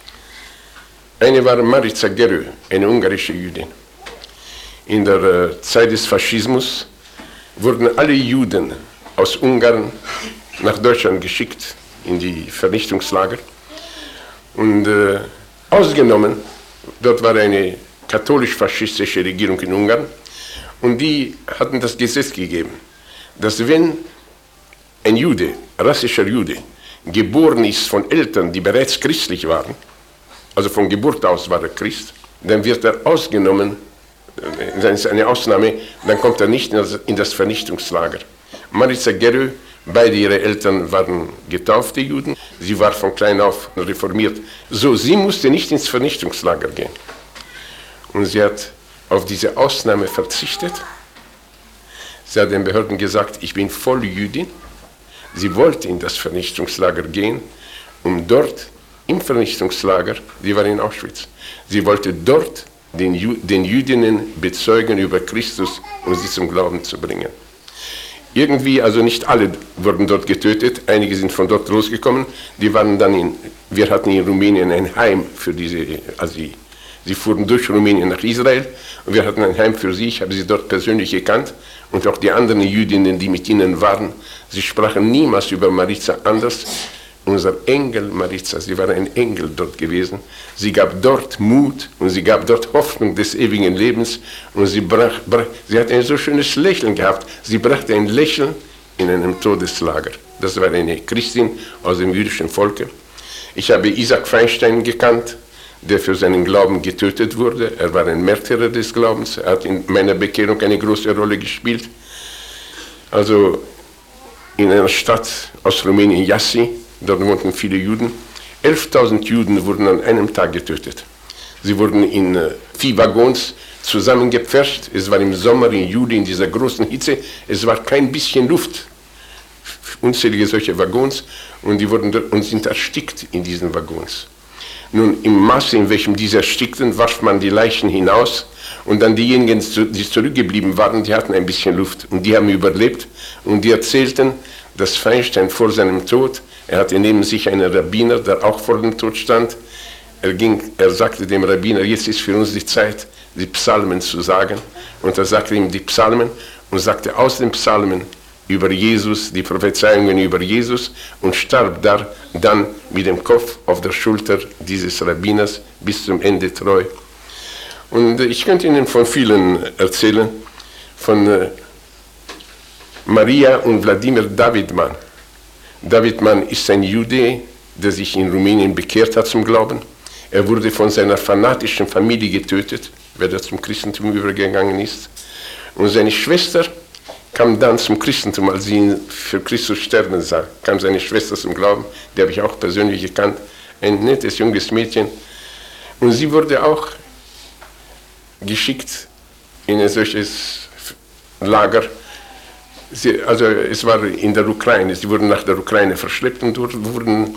S1: Eine war Marica Gerő, eine ungarische Jüdin. In der Zeit des Faschismus wurden alle Juden aus Ungarn nach Deutschland geschickt, in die Vernichtungslager. Und ausgenommen, dort war eine katholisch-faschistische Regierung in Ungarn, und die hatten das Gesetz gegeben, dass wenn ein Jude, rassischer Jude, geboren ist von Eltern, die bereits christlich waren, also von Geburt aus war er Christ, dann wird er ausgenommen, das ist eine Ausnahme, dann kommt er nicht in das Vernichtungslager. Marica Gerő, beide ihre Eltern waren getaufte Juden, sie war von klein auf reformiert. So, sie musste nicht ins Vernichtungslager gehen. Und sie hat auf diese Ausnahme verzichtet. Sie hat den Behörden gesagt, ich bin voll Jüdin. Sie wollte in das Vernichtungslager gehen, um dort im Vernichtungslager, die war in Auschwitz, sie wollte dort den Jüdinnen bezeugen über Christus und sie zum Glauben zu bringen. Irgendwie, also nicht alle wurden dort getötet, einige sind von dort losgekommen, die waren dann wir hatten in Rumänien ein Heim für diese, also sie fuhren durch Rumänien nach Israel und wir hatten ein Heim für sie, ich habe sie dort persönlich gekannt und auch die anderen Jüdinnen, die mit ihnen waren, sie sprachen niemals über Marica anders, unser Engel Maritza, sie war ein Engel dort gewesen. Sie gab dort Mut und sie gab dort Hoffnung des ewigen Lebens und sie hat ein so schönes Lächeln gehabt. Sie brachte ein Lächeln in einem Todeslager. Das war eine Christin aus dem jüdischen Volke. Ich habe Isaac Feinstein gekannt, der für seinen Glauben getötet wurde. Er war ein Märtyrer des Glaubens. Er hat in meiner Bekehrung eine große Rolle gespielt. Also in einer Stadt aus Rumänien, Iași, dort wohnten viele Juden. 11.000 Juden wurden an einem Tag getötet. Sie wurden in Viehwaggons zusammengepfercht. Es war im Sommer, im Juli, in dieser großen Hitze. Es war kein bisschen Luft. Unzählige solche Waggons und die wurden und sind erstickt in diesen Waggons. Nun, im Maße, in welchem diese erstickten, warf man die Leichen hinaus und dann diejenigen, die zurückgeblieben waren, die hatten ein bisschen Luft und die haben überlebt und die erzählten, dass Feinstein vor seinem Tod, er hatte neben sich einen Rabbiner, der auch vor dem Tod stand, er sagte dem Rabbiner, jetzt ist für uns die Zeit, die Psalmen zu sagen, und er sagte ihm die Psalmen und sagte aus den Psalmen über Jesus, die Prophezeiungen über Jesus und starb dann mit dem Kopf auf der Schulter dieses Rabbiners bis zum Ende treu. Und ich könnte Ihnen von vielen erzählen, von Maria und Wladimir Davidman. Davidman ist ein Jude, der sich in Rumänien bekehrt hat zum Glauben. Er wurde von seiner fanatischen Familie getötet, weil er zum Christentum übergegangen ist. Und seine Schwester kam dann zum Christentum, als sie ihn für Christus sterben sah. Kam seine Schwester zum Glauben, die habe ich auch persönlich gekannt. Ein nettes, junges Mädchen. Und sie wurde auch geschickt in ein solches Lager. Also es war in der Ukraine, sie wurden nach der Ukraine verschleppt und dort wurden,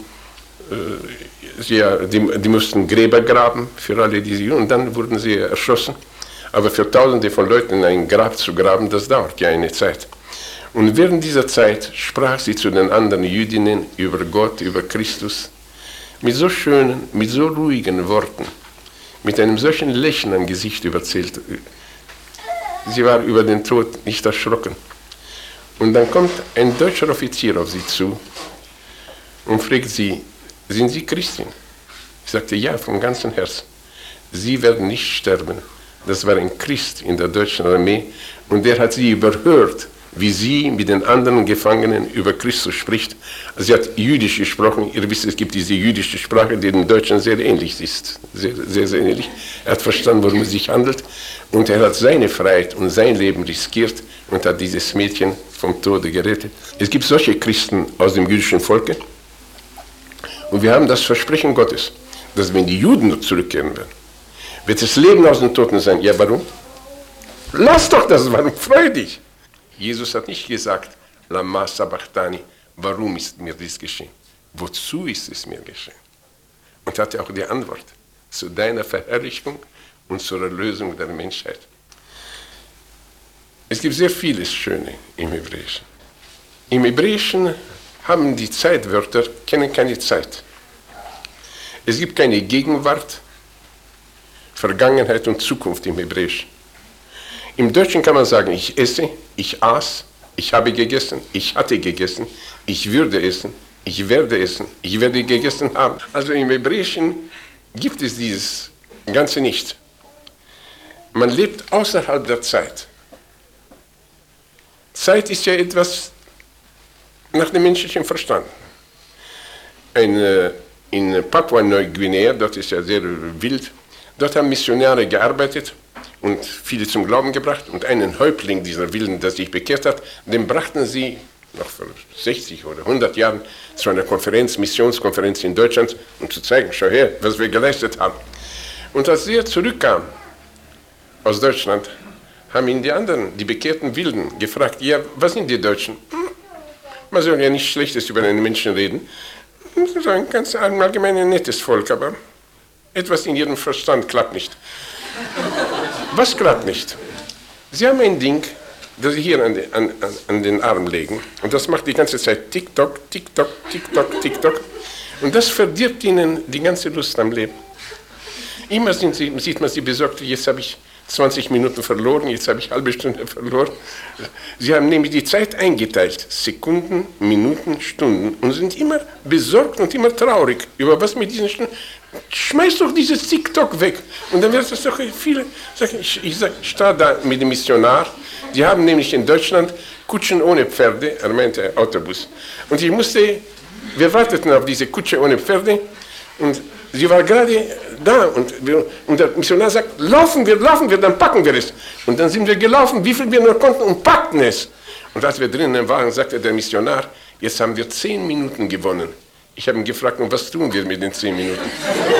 S1: die mussten Gräber graben für alle diese Juden und dann wurden sie erschossen. Aber für Tausende von Leuten in ein Grab zu graben, das dauert ja eine Zeit. Und während dieser Zeit sprach sie zu den anderen Jüdinnen über Gott, über Christus, mit so schönen, mit so ruhigen Worten, mit einem solchen Lächeln am Gesicht erzählt. Sie war über den Tod nicht erschrocken. Und dann kommt ein deutscher Offizier auf sie zu und fragt sie, sind Sie Christin? Ich sagte, ja, von ganzem Herzen. Sie werden nicht sterben. Das war ein Christ in der deutschen Armee und der hat sie überhört, wie sie mit den anderen Gefangenen über Christus spricht. Also sie hat Jüdisch gesprochen. Ihr wisst, es gibt diese jüdische Sprache, die den Deutschen sehr ähnlich ist. Sehr, sehr, sehr ähnlich. Er hat verstanden, worum es sich handelt und er hat seine Freiheit und sein Leben riskiert und hat dieses Mädchen vom Tode gerettet. Es gibt solche Christen aus dem jüdischen Volke und wir haben das Versprechen Gottes, dass wenn die Juden zurückkehren werden, wird das Leben aus den Toten sein. Ja, warum? Lass doch das, warum? Freu dich. Jesus hat nicht gesagt, Lama Sabachthani, warum ist mir dies geschehen? Wozu ist es mir geschehen? Und hatte auch die Antwort zu deiner Verherrlichung und zur Erlösung der Menschheit. Es gibt sehr vieles Schöne im Hebräischen. Im Hebräischen haben die Zeitwörter keine Zeit. Es gibt keine Gegenwart, Vergangenheit und Zukunft im Hebräischen. Im Deutschen kann man sagen, ich esse, ich aß, ich habe gegessen, ich hatte gegessen, ich würde essen, ich werde essen, ich werde gegessen haben. Also im Hebräischen gibt es dieses Ganze nicht. Man lebt außerhalb der Zeit. Zeit ist etwas nach dem menschlichen Verstand. In Papua-Neuguinea, dort ist ja sehr wild, dort haben Missionare gearbeitet und viele zum Glauben gebracht. Und einen Häuptling dieser Wilden, der sich bekehrt hat, den brachten sie noch vor 60 oder 100 Jahren zu einer Konferenz, Missionskonferenz in Deutschland, um zu zeigen, schau her, was wir geleistet haben. Und als er zurückkam aus Deutschland, haben ihn die anderen, die bekehrten Wilden, gefragt, ja, was sind die Deutschen? Man soll ja nichts Schlechtes über einen Menschen reden. Das ist ein ganz allgemein ein nettes Volk, aber etwas in ihrem Verstand klappt nicht. Was klappt nicht? Sie haben ein Ding, das Sie hier an den Arm legen, und das macht die ganze Zeit Tick-Tock, Tick-Tock, Tick-Tock, Tick-Tock. Und das verdirbt Ihnen die ganze Lust am Leben. Immer sieht man Sie besorgt, jetzt habe ich 20 Minuten verloren, jetzt habe ich eine halbe Stunde verloren. Sie haben nämlich die Zeit eingeteilt, Sekunden, Minuten, Stunden, und sind immer besorgt und immer traurig über was mit diesen Stunden. Schmeiß doch dieses TikTok weg. Und dann wird das doch viele sagen, ich stehe da mit dem Missionar, die haben nämlich in Deutschland Kutschen ohne Pferde, er meinte Autobus. Und wir warteten auf diese Kutsche ohne Pferde, und sie war gerade da, und der Missionar sagt, laufen wir, dann packen wir es. Und dann sind wir gelaufen, wie viel wir nur konnten, und packten es. Und als wir drinnen waren, sagte der Missionar, jetzt haben wir 10 Minuten gewonnen. Ich habe ihn gefragt, und was tun wir mit den 10 Minuten?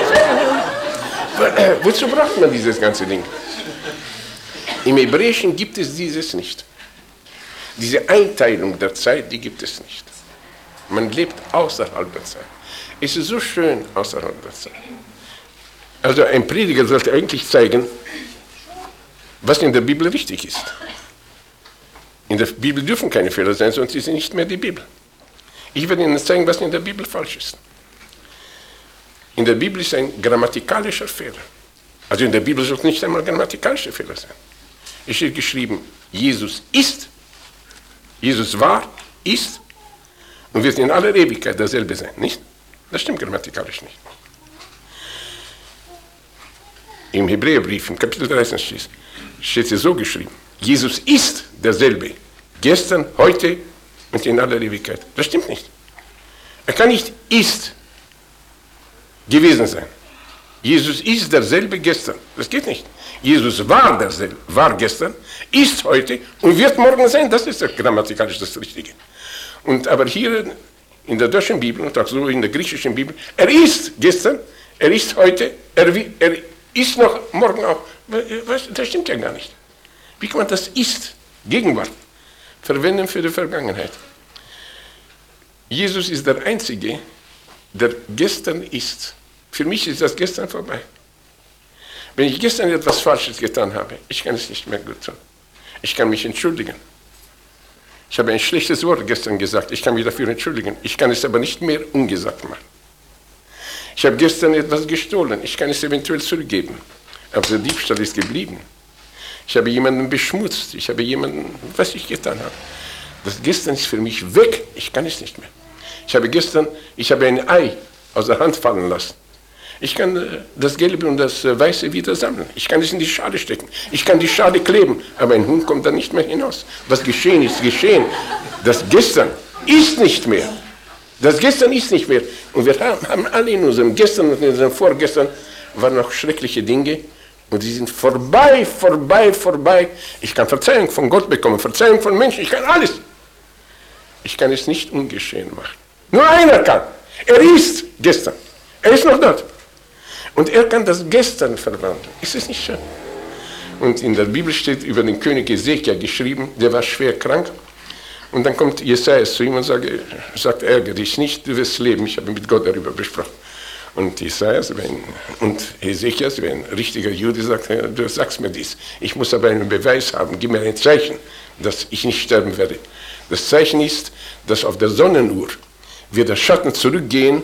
S1: Wozu braucht man dieses ganze Ding? Im Hebräischen gibt es dieses nicht. Diese Einteilung der Zeit, die gibt es nicht. Man lebt außerhalb der Zeit. Es ist so schön außerhalb der Zeit. Also ein Prediger sollte eigentlich zeigen, was in der Bibel richtig ist. In der Bibel dürfen keine Fehler sein, sonst ist sie nicht mehr die Bibel. Ich werde Ihnen zeigen, was in der Bibel falsch ist. In der Bibel ist ein grammatikalischer Fehler. Also in der Bibel sollten nicht einmal grammatikalische Fehler sein. Es steht geschrieben, Jesus ist, Jesus war, ist und wird in aller Ewigkeit derselbe sein, nicht? Das stimmt grammatikalisch nicht. Im Hebräerbrief, im Kapitel 13 steht es so geschrieben, Jesus ist derselbe, gestern, heute und in aller Ewigkeit. Das stimmt nicht. Er kann nicht ist gewesen sein. Jesus ist derselbe gestern. Das geht nicht. Jesus war derselbe, war gestern, ist heute und wird morgen sein. Das ist grammatikalisch das Richtige. Aber hier in der deutschen Bibel und auch so in der griechischen Bibel, er ist gestern, er ist heute, er ist noch morgen auch. Das stimmt ja gar nicht. Wie kann man das ist, Gegenwart, verwenden für die Vergangenheit? Jesus ist der Einzige, der gestern ist. Für mich ist das gestern vorbei. Wenn ich gestern etwas Falsches getan habe, ich kann es nicht mehr gut tun. Ich kann mich entschuldigen. Ich habe ein schlechtes Wort gestern gesagt, ich kann mich dafür entschuldigen. Ich kann es aber nicht mehr ungesagt machen. Ich habe gestern etwas gestohlen, ich kann es eventuell zurückgeben. Aber der Diebstahl ist geblieben. Ich habe jemanden beschmutzt, ich habe jemanden, was ich getan habe. Das gestern ist für mich weg, ich kann es nicht mehr. Ich habe ein Ei aus der Hand fallen lassen. Ich kann das Gelbe und das Weiße wieder sammeln. Ich kann es in die Schale stecken. Ich kann die Schale kleben, aber ein Hund kommt da nicht mehr hinaus. Was geschehen ist, geschehen. Das Gestern ist nicht mehr. Das Gestern ist nicht mehr. Und wir haben alle in unserem Gestern und in unserem Vorgestern waren noch schreckliche Dinge. Und die sind vorbei, vorbei, vorbei. Ich kann Verzeihung von Gott bekommen, Verzeihung von Menschen, ich kann alles. Ich kann es nicht ungeschehen machen. Nur einer kann. Er ist gestern. Er ist noch dort. Und er kann das Gestern verwandeln. Ist es nicht schön? Und in der Bibel steht über den König Hesekia geschrieben, der war schwer krank. Und dann kommt Jesaja zu ihm und sagt, ärgere dich nicht, du wirst leben. Ich habe mit Gott darüber besprochen. Und Jesaja und Hesekia, wie ein richtiger Jude, sagt, du sagst mir dies. Ich muss aber einen Beweis haben, gib mir ein Zeichen, dass ich nicht sterben werde. Das Zeichen ist, dass auf der Sonnenuhr wird der Schatten zurückgehen,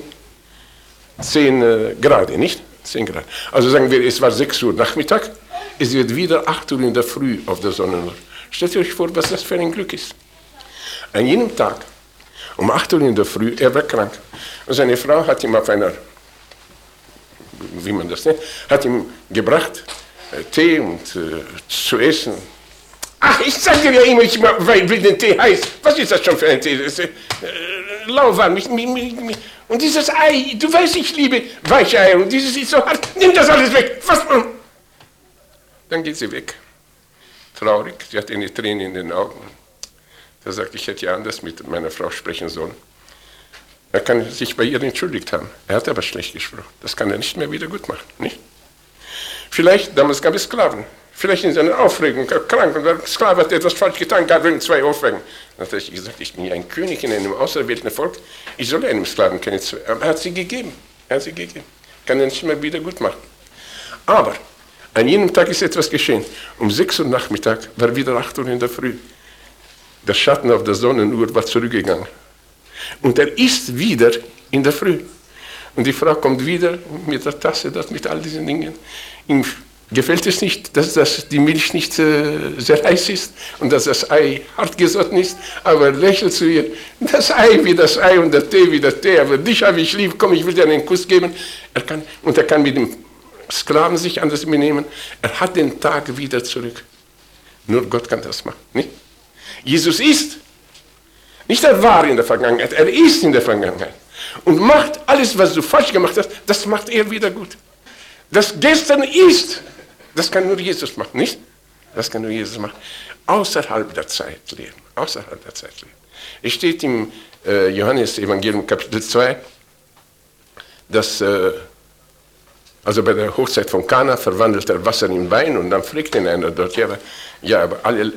S1: 10 Grad, nicht? 10 Grad. Also sagen wir, es war 6 Uhr Nachmittag, es wird wieder 8 Uhr in der Früh auf der Sonnenuhr. Stellt euch vor, was das für ein Glück ist. An jenem Tag, um 8 Uhr in der Früh, er war krank. Und seine Frau hat ihm auf einer, wie man das nennt, hat ihm gebracht, Tee und zu essen. Ach, ich sag dir ja immer, weil den Tee heiß. Was ist das schon für ein Tee? Das ist, lauwarm. Und dieses Ei, du weißt, ich liebe weiche Eier und dieses ist so hart. Nimm das alles weg. Was? Dann geht sie weg. Traurig, sie hat eine Träne in den Augen. Da sagt, ich hätte ja anders mit meiner Frau sprechen sollen. Er kann sich bei ihr entschuldigt haben. Er hat aber schlecht gesprochen. Das kann er nicht mehr wieder gut machen. Nicht? Vielleicht, damals gab es Sklaven. Vielleicht in seiner Aufregung, krank, und der Sklave hat etwas falsch getan, gab ihm 2 Ohrfeigen. Dann hat er gesagt, ich bin ja ein König in einem auserwählten Volk, ich soll einem Sklaven keine 2. Aber er hat sie gegeben. Kann er nicht mehr wieder gut machen. Aber an jenem Tag ist etwas geschehen. Um 6 Uhr Nachmittag war wieder 8 Uhr in der Früh. Der Schatten auf der Sonnenuhr war zurückgegangen. Und er ist wieder in der Früh. Und die Frau kommt wieder mit der Tasse, mit all diesen Dingen. Ihm Gefällt es nicht, dass die Milch nicht sehr heiß ist und dass das Ei hart gesotten ist? Aber lächelt zu ihr, das Ei wie das Ei und der Tee wie der Tee, aber dich habe ich lieb, komm, ich will dir einen Kuss geben. Er kann mit dem Sklaven sich anders benehmen. Er hat den Tag wieder zurück. Nur Gott kann das machen, nicht? Jesus ist. Nicht er war in der Vergangenheit, er ist in der Vergangenheit. Und macht alles, was du falsch gemacht hast, das macht er wieder gut. Das gestern ist. Das kann nur Jesus machen, nicht? Das kann nur Jesus machen. Außerhalb der Zeit leben. Außerhalb der Zeit leben. Es steht im Johannes-Evangelium Kapitel 2, dass also bei der Hochzeit von Kana verwandelt er Wasser in Wein und dann fragt ihn einer dort, ja, aber alle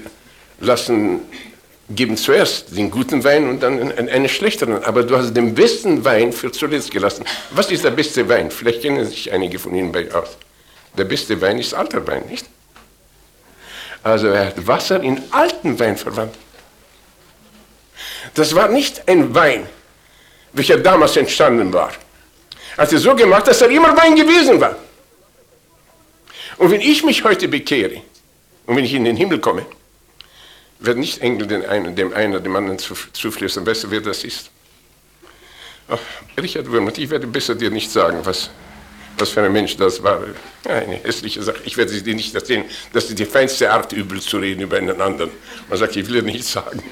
S1: geben zuerst den guten Wein und dann einen schlechteren. Aber du hast den besten Wein für zuletzt gelassen. Was ist der beste Wein? Vielleicht kennen sich einige von Ihnen bei aus. Der beste Wein ist alter Wein, nicht? Also er hat Wasser in alten Wein verwandelt. Das war nicht ein Wein, welcher damals entstanden war. Er hat es so gemacht, dass er immer Wein gewesen war. Und wenn ich mich heute bekehre und wenn ich in den Himmel komme, werden nicht Engel dem einen dem anderen zuflüstern. Weißt du, wer das ist? Ach, Richard Würmert, ich werde besser dir nicht sagen, was für ein Mensch das war. Eine hässliche Sache. Ich werde dir nicht erzählen, das ist die feinste Art, übel zu reden über einen anderen. Man sagt, ich will nichts sagen.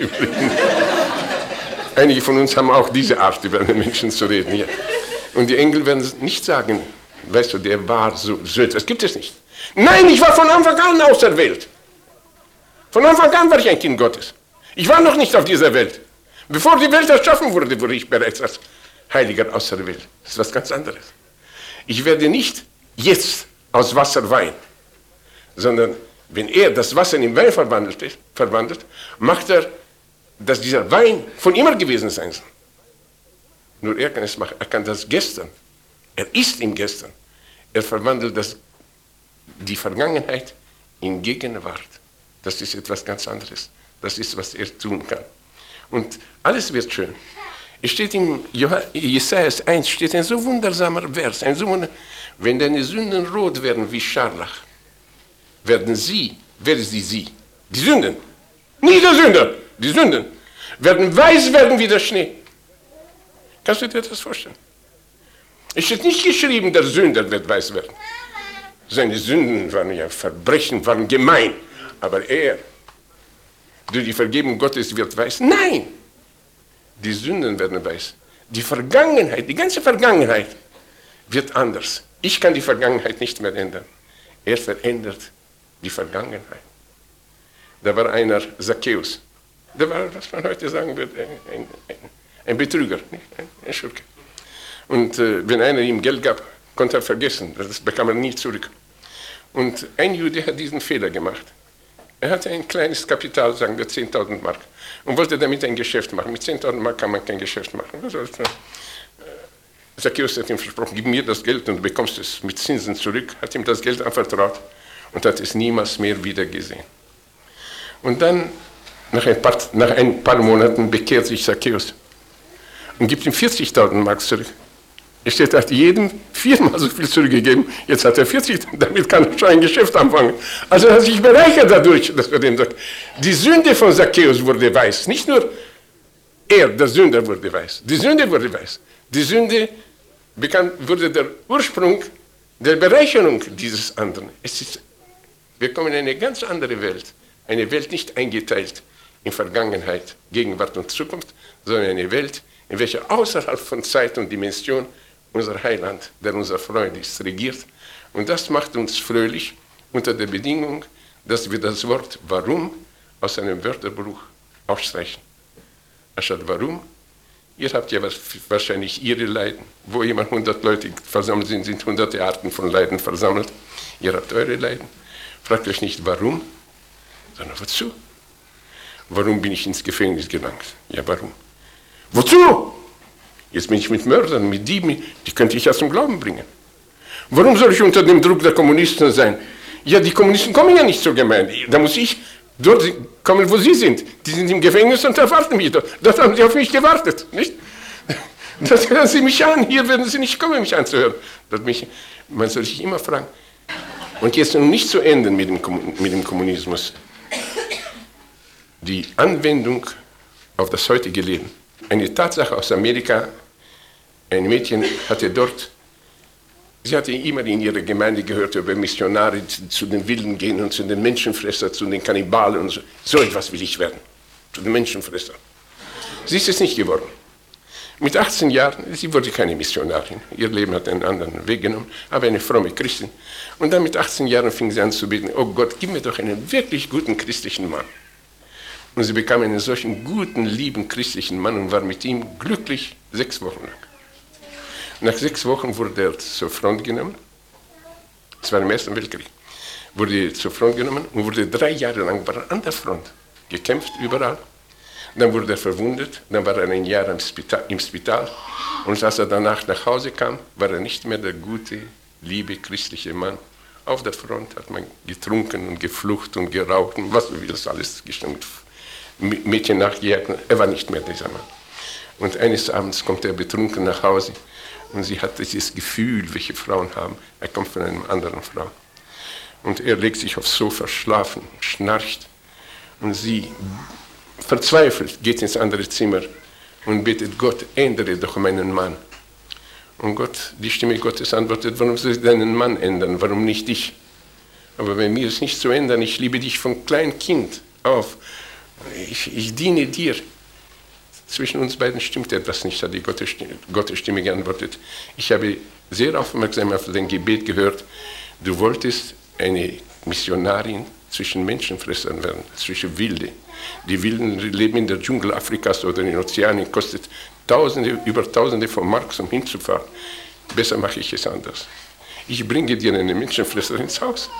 S1: Einige von uns haben auch diese Art, über einen Menschen zu reden. Ja. Und die Engel werden nicht sagen, weißt du, der war so etwas gibt es nicht. Nein, ich war von Anfang an auserwählt. Von Anfang an war ich ein Kind Gottes. Ich war noch nicht auf dieser Welt. Bevor die Welt erschaffen wurde, wurde ich bereits als Heiliger auserwählt. Das ist was ganz anderes. Ich werde nicht jetzt aus Wasser Wein, sondern wenn er das Wasser in Wein verwandelt, macht er, dass dieser Wein von immer gewesen sein soll. Nur er kann es machen. Er kann das gestern. Er ist im Gestern. Er verwandelt die Vergangenheit in Gegenwart. Das ist etwas ganz anderes. Das ist, was er tun kann. Und alles wird schön. Es steht in Jesaja 1 steht ein so wundersamer Vers. Wenn deine Sünden rot werden wie Scharlach, werden sie, wer ist sie? Die Sünden. Nicht der Sünder, die Sünden. Werden weiß werden wie der Schnee. Kannst du dir das vorstellen? Es steht nicht geschrieben, der Sünder wird weiß werden. Seine Sünden waren ja Verbrechen, waren gemein. Aber er, durch die Vergebung Gottes, wird weiß. Nein! Die Sünden werden weiß. Die Vergangenheit, die ganze Vergangenheit wird anders. Ich kann die Vergangenheit nicht mehr ändern. Er verändert die Vergangenheit. Da war einer, Zacchaeus. Der war, was man heute sagen würde, ein Betrüger, nicht? Ein Schurke. Und wenn einer ihm Geld gab, konnte er vergessen. Das bekam er nie zurück. Und ein Jude hat diesen Fehler gemacht. Er hatte ein kleines Kapital, sagen wir 10.000 Mark, und wollte damit ein Geschäft machen. Mit 10.000 Mark kann man kein Geschäft machen. Zacchaeus hat ihm versprochen, gib mir das Geld und du bekommst es mit Zinsen zurück, hat ihm das Geld anvertraut und hat es niemals mehr wieder gesehen. Und dann, nach ein paar Monaten, bekehrt sich Zacchaeus und gibt ihm 40.000 Mark zurück. Er steht, er hat jedem 4-mal so viel zurückgegeben, jetzt hat er 40, damit kann er schon ein Geschäft anfangen. Also er hat sich bereichert dadurch, dass er dem sagt, die Sünde von Zacchaeus wurde weiß, nicht nur er, der Sünder, wurde weiß, die Sünde wurde weiß. Die Sünde wurde der Ursprung der Bereicherung dieses anderen. Wir kommen in eine ganz andere Welt, eine Welt nicht eingeteilt in Vergangenheit, Gegenwart und Zukunft, sondern eine Welt, in welcher außerhalb von Zeit und Dimension unser Heiland, der unser Freund ist, regiert. Und das macht uns fröhlich unter der Bedingung, dass wir das Wort warum aus einem Wörterbuch aufstreichen. Anstatt warum, ihr habt ja wahrscheinlich ihre Leiden. Wo jemand 100 Leute versammelt sind, sind hunderte Arten von Leiden versammelt. Ihr habt eure Leiden. Fragt euch nicht warum, sondern wozu. Warum bin ich ins Gefängnis gelangt? Ja, warum? Wozu? Jetzt bin ich mit Mördern, mit Dieben, die könnte ich ja zum Glauben bringen. Warum soll ich unter dem Druck der Kommunisten sein? Ja, die Kommunisten kommen ja nicht zur Gemeinde. Da muss ich dort kommen, wo sie sind. Die sind im Gefängnis und erwarten mich dort. Dort haben sie auf mich gewartet, nicht? Das hören sie mich an, hier werden sie nicht kommen, mich anzuhören. Man soll sich immer fragen, Und jetzt, um nicht zu enden mit dem Kommunismus, die Anwendung auf das heutige Leben. Eine Tatsache aus Amerika, ein Mädchen hatte dort, sie hatte immer in ihrer Gemeinde gehört über Missionare, die zu den Wilden gehen und zu den Menschenfressern, zu den Kannibalen und so. So etwas will ich werden, zu den Menschenfressern. Sie ist es nicht geworden. Mit 18 Jahren, sie wurde keine Missionarin, ihr Leben hat einen anderen Weg genommen, aber eine fromme Christin. Und dann mit 18 Jahren fing sie an zu beten, oh Gott, gib mir doch einen wirklich guten christlichen Mann. Und sie bekam einen solchen guten, lieben christlichen Mann und war mit ihm glücklich 6 Wochen lang. Nach 6 Wochen wurde er zur Front genommen, es war im Ersten Weltkrieg, wurde zur Front genommen und wurde 3 Jahre lang an der Front gekämpft, überall. Dann wurde er verwundet, dann war er ein Jahr im Spital und als er danach nach Hause kam, war er nicht mehr der gute, liebe, christliche Mann. Auf der Front hat man getrunken und geflucht und geraucht und was wie das alles gestimmt. Mädchen nachgejagt, er war nicht mehr dieser Mann. Und eines Abends kommt er betrunken nach Hause und sie hat dieses Gefühl, welche Frauen haben, er kommt von einer anderen Frau. Und er legt sich aufs Sofa schlafen, schnarcht und sie verzweifelt, geht ins andere Zimmer und bittet Gott, ändere doch meinen Mann. Und Gott, die Stimme Gottes antwortet, warum soll ich deinen Mann ändern, warum nicht dich? Aber bei mir ist nicht zu ändern, ich liebe dich von klein Kind auf. Ich diene dir. Zwischen uns beiden stimmt etwas nicht, hat die Gottes Stimme geantwortet. Ich habe sehr aufmerksam auf dein Gebet gehört, du wolltest eine Missionarin zwischen Menschenfressern werden, zwischen Wilde. Die Wilden leben in der Dschungel Afrikas oder in den Ozeanen, kostet über Tausende von Marks, um hinzufahren. Besser mache ich es anders. Ich bringe dir einen Menschenfresser ins Haus.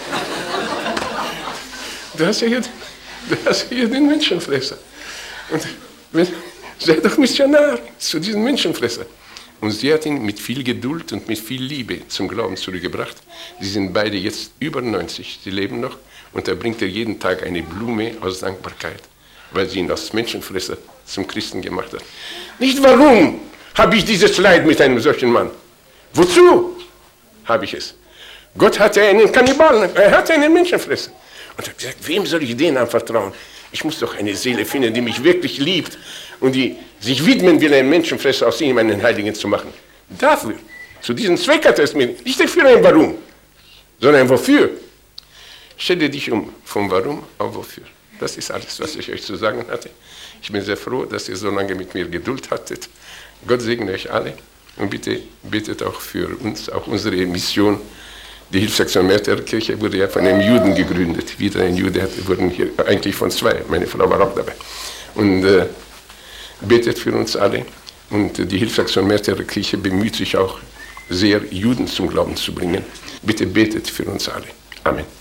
S1: Du hast ja hier den Menschenfresser. Und sei doch Missionar zu diesem Menschenfresser. Und sie hat ihn mit viel Geduld und mit viel Liebe zum Glauben zurückgebracht. Sie sind beide jetzt über 90, sie leben noch. Und er bringt ihr jeden Tag eine Blume aus Dankbarkeit, weil sie ihn als Menschenfresser zum Christen gemacht hat. Nicht warum habe ich dieses Leid mit einem solchen Mann? Wozu habe ich es? Gott hatte einen Kannibalen, er hatte einen Menschenfresser. Und er hat gesagt, wem soll ich den anvertrauen? Ich muss doch eine Seele finden, die mich wirklich liebt und die sich widmen will, einen Menschenfresser aus ihm einen Heiligen zu machen. Dafür, zu diesem Zweck hat er es mir, nicht dafür ein Warum, sondern ein Wofür. Stelle dich um, vom Warum auf Wofür. Das ist alles, was ich euch zu sagen hatte. Ich bin sehr froh, dass ihr so lange mit mir Geduld hattet. Gott segne euch alle und bitte betet auch für uns, auch unsere Mission. Die Hilfsaktion Märtyrerkirche wurde ja von einem Juden gegründet. Wieder ein Jude, wurden hier eigentlich von 2. Meine Frau war auch dabei. Und betet für uns alle. Und die Hilfsaktion Märtyrerkirche bemüht sich auch sehr, Juden zum Glauben zu bringen. Bitte betet für uns alle. Amen.